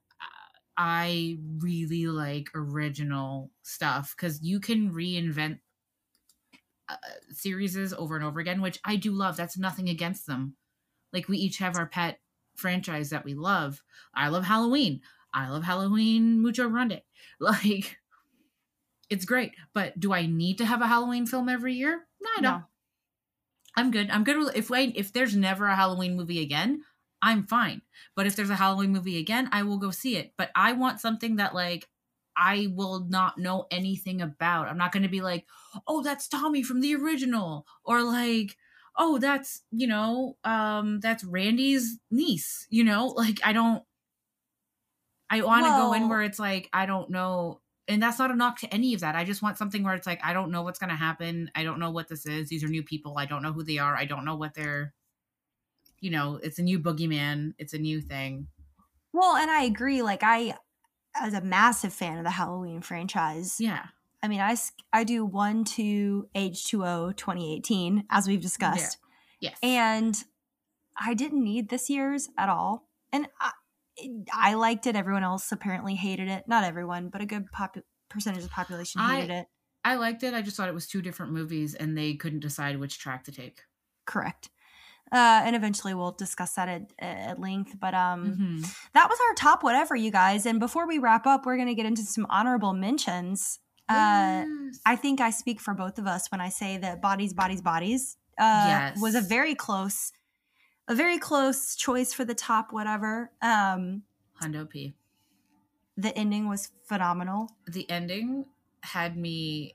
I really like original stuff, because you can reinvent uh, series over and over again, which I do love. That's nothing against them. Like, we each have our pet franchise that we love. I love Halloween. I love Halloween Mucho Grande. Like, it's great. But do I need to have a Halloween film every year? No, I don't. No. I'm good. I'm good with if I, if there's never a Halloween movie again, I'm fine. But if there's a Halloween movie again, I will go see it. But I want something that like I will not know anything about. I'm not going to be like, oh, that's Tommy from the original, or like, oh, that's, you know, um, that's Randy's niece, you know, like I don't, I want to go in where it's like, I don't know. And that's not a knock to any of that. I just want something where it's like, I don't know what's going to happen. I don't know what this is. These are new people. I don't know who they are. I don't know what they're, you know, it's a new boogeyman. It's a new thing. Well, and I agree. Like I, as a massive fan of the Halloween franchise. Yeah. I mean, I, I do one to H two O twenty eighteen, as we've discussed. Yeah. Yes. And I didn't need this year's at all. And I, I liked it. Everyone else apparently hated it. Not everyone, but a good popu- percentage of the population hated I, it. I liked it. I just thought it was two different movies and they couldn't decide which track to take. Correct. Uh, and eventually we'll discuss that at, at length. But um, mm-hmm. that was our top whatever, you guys. And before we wrap up, we're going to get into some honorable mentions. Uh, yes. I think I speak for both of us when I say that Bodies, Bodies, Bodies uh, yes. was a very close A very close choice for the top whatever. Um, Hundo P. The ending was phenomenal. The ending had me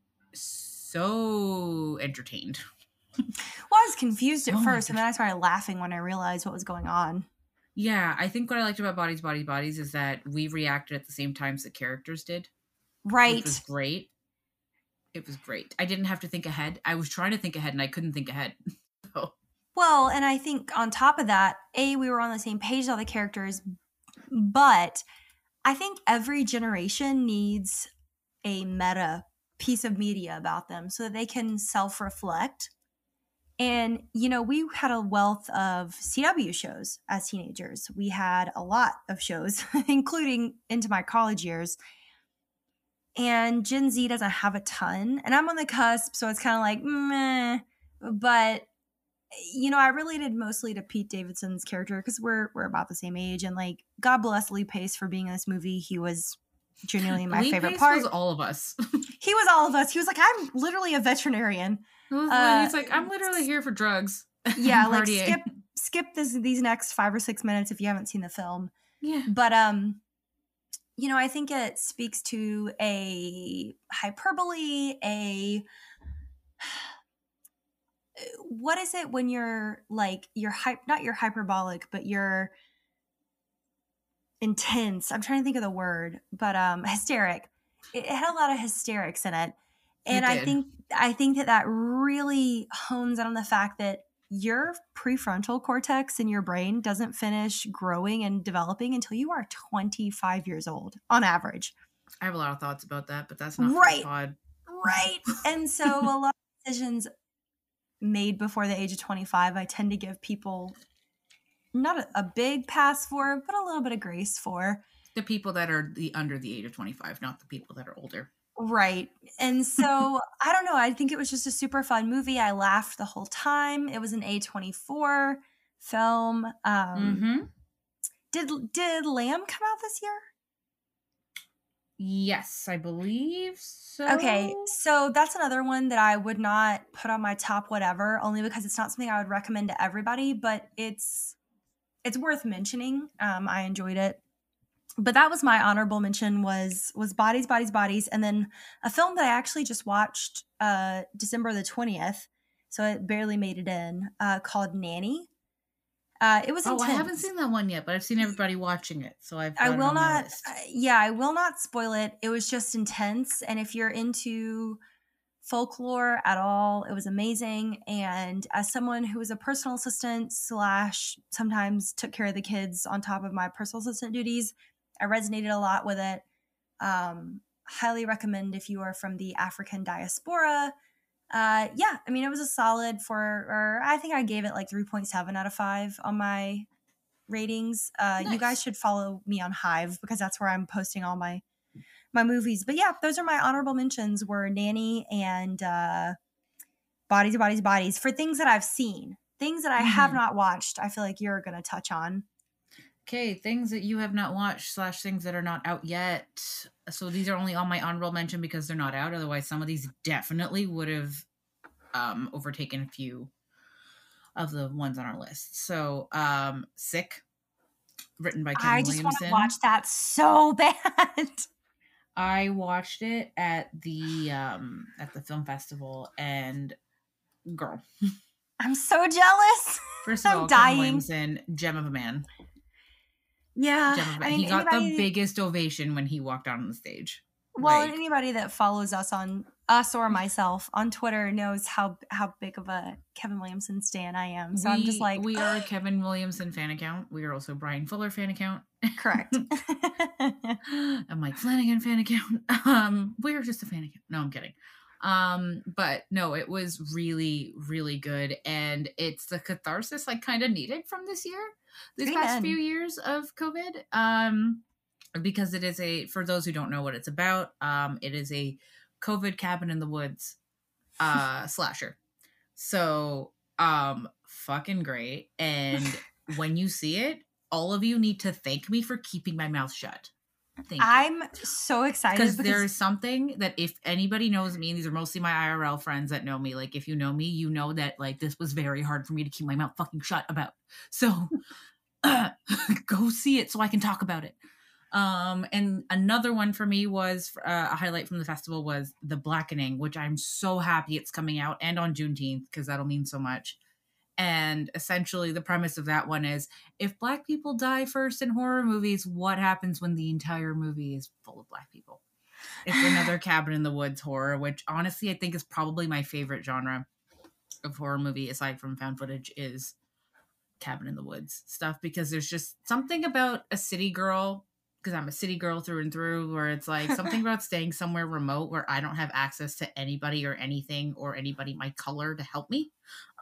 so entertained. Well, I was confused at so first, and then I started laughing when I realized what was going on. Yeah, I think what I liked about Bodies, Bodies, Bodies is that we reacted at the same times the characters did. Right. Which was great. It was great. I didn't have to think ahead. I was trying to think ahead, and I couldn't think ahead. So... Well, and I think on top of that, A, we were on the same page as all the characters, but I think every generation needs a meta piece of media about them so that they can self-reflect. And, you know, we had a wealth of C W shows as teenagers. We had a lot of shows, including into my college years. And Gen Z doesn't have a ton. And I'm on the cusp, so it's kind of like, meh. But... you know, I related mostly to Pete Davidson's character because we're we're about the same age, and like, God bless Lee Pace for being in this movie. He was genuinely my Lee favorite Pace part. Was all of us. He was all of us. He was like, I'm literally a veterinarian. Uh, He's like, I'm literally here for drugs. Yeah, like skip skip this these next five or six minutes if you haven't seen the film. Yeah, but um, you know, I think it speaks to a hyperbole, a what is it when you're like you're hype not you're hyperbolic but you're intense. I'm trying to think of the word, but um hysteric. It, it had a lot of hysterics in it. And I think I think that that really hones in on the fact that your prefrontal cortex in your brain doesn't finish growing and developing until you are twenty-five years old on average. I have a lot of thoughts about that, but that's not right. pod. Right. And so a lot of decisions made before the age of twenty-five, I tend to give people not a, a big pass for, but a little bit of grace for. The people that are the under the age of twenty-five, not the people that are older. Right. And so, I don't know. I think it was just a super fun movie. I laughed the whole time. It was an A twenty-four film. Um, mm-hmm. Did Did Lamb come out this year? Yes, I believe so. Okay, so that's another one that I would not put on my top whatever, only because it's not something I would recommend to everybody, but it's it's worth mentioning. Um, I enjoyed it. But that was my honorable mention was was Bodies, Bodies, Bodies, and then a film that I actually just watched uh, December the twentieth, so it barely made it in, uh, called Nanny. Uh, it was oh, intense. I haven't seen that one yet, but I've seen everybody watching it, so I've. I got will it on not. my list. Uh, yeah, I will not spoil it. It was just intense, and if you're into folklore at all, it was amazing. And as someone who was a personal assistant slash sometimes took care of the kids on top of my personal assistant duties, I resonated a lot with it. Um, highly recommend if you are from the African diaspora. Uh, yeah, I mean, it was a solid for, or I think I gave it like three point seven out of five on my ratings. Uh, nice. You guys should follow me on Hive because that's where I'm posting all my, my movies. But yeah, those are my honorable mentions were Nanny and uh, Bodies, Bodies, Bodies for things that I've seen. Things that I mm-hmm. have not watched, I feel like you're going to touch on. Okay, things that you have not watched slash things that are not out yet. So these are only on my honorable mention because they're not out. Otherwise, some of these definitely would have um, overtaken a few of the ones on our list. So, um, Sick, written by Kim I Williamson. just want to watch that so bad. I watched it at the um at the film festival, and girl, I'm so jealous. first of I'm all, dying. Kevin Williamson, gem of a man. Yeah, Gem of a man. I mean, He got anybody, the biggest ovation when he walked out on the stage. Well, Like, anybody that follows us on us or myself on Twitter knows how how big of a Kevin Williamson stan I am. So we, I'm just like, we are a Kevin Williamson fan account. We are also a Brian Fuller fan account. correct. A Mike Flanagan fan account. Um, we're just a fan account. No, I'm kidding. Um, but no, it was really, really good, and it's the catharsis I kind of needed from this year, these Amen. past few years of COVID. Um, because it is a, for those who don't know what it's about, um, it is a COVID cabin in the woods, uh, slasher. So, um, fucking great. And when you see it, all of you need to thank me for keeping my mouth shut. Thank I'm you. so excited because because there's something that if anybody knows me, and these are mostly my I R L friends that know me, like if you know me, you know that like this was very hard for me to keep my mouth fucking shut about. So uh, go see it so I can talk about it. Um, and another one for me was uh, a highlight from the festival was The Blackening, which I'm so happy it's coming out, and on Juneteenth because that'll mean so much. And essentially the premise of that one is if Black people die first in horror movies, what happens when the entire movie is full of Black people? It's another cabin in the woods horror, which honestly I think is probably my favorite genre of horror movie aside from found footage is cabin in the woods stuff, because there's just something about a city girl, because I'm a city girl through and through, where it's like something about staying somewhere remote where I don't have access to anybody or anything or anybody my color to help me.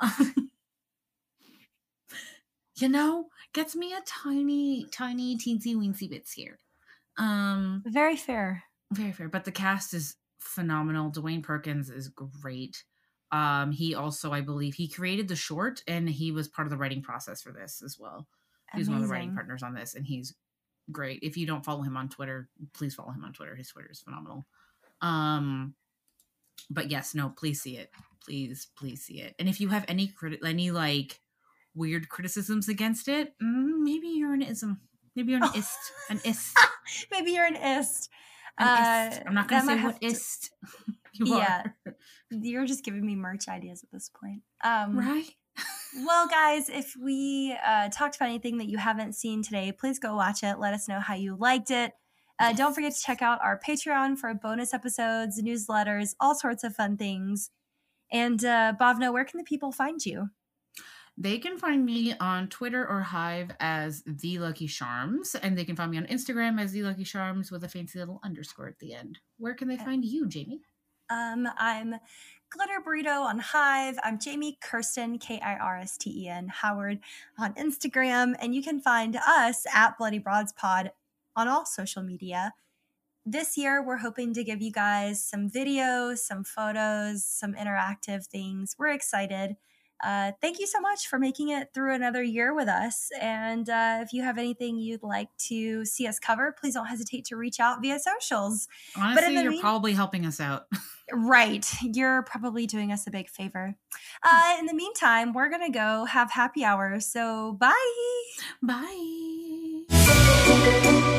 You know, gets me a tiny, tiny, teensy, weensy bit scared. Um, very fair. Very fair. But the cast is phenomenal. Dwayne Perkins is great. Um, he also, I believe, he created the short, and he was part of the writing process for this as well. He's one of the writing partners on this, and he's great. If you don't follow him on Twitter, please follow him on Twitter. His Twitter is phenomenal. Um, but yes, no, please see it. Please, please see it. And if you have any criti- any like weird criticisms against it, mm, maybe you're an ism. Maybe you're an ist. An ist. Maybe you're an ist. An uh, ist. I'm not going to say what to... ist you yeah. are. You're just giving me merch ideas at this point. Um, right? Well, guys, if we uh, talked about anything that you haven't seen today, please go watch it. Let us know how you liked it. Uh, yes. Don't forget to check out our Patreon for bonus episodes, newsletters, all sorts of fun things. And uh, Bhavna, where can the people find you? They can find me on Twitter or Hive as The Lucky Charms, and they can find me on Instagram as The Lucky Charms with a fancy little underscore at the end. Where can they find you, Jamie? Um, I'm Glitter Burrito on Hive. I'm Jamie Kirsten, K I R S T E N, Howard on Instagram, and you can find us at Bloody Broads Pod on all social media. This year, we're hoping to give you guys some videos, some photos, some interactive things. We're excited. Uh, thank you so much for making it through another year with us. And uh, if you have anything you'd like to see us cover, please don't hesitate to reach out via socials. Honestly, but you're mean- probably helping us out. Right. You're probably doing us a big favor. Uh, in the meantime, we're going to go have happy hour. So bye. Bye.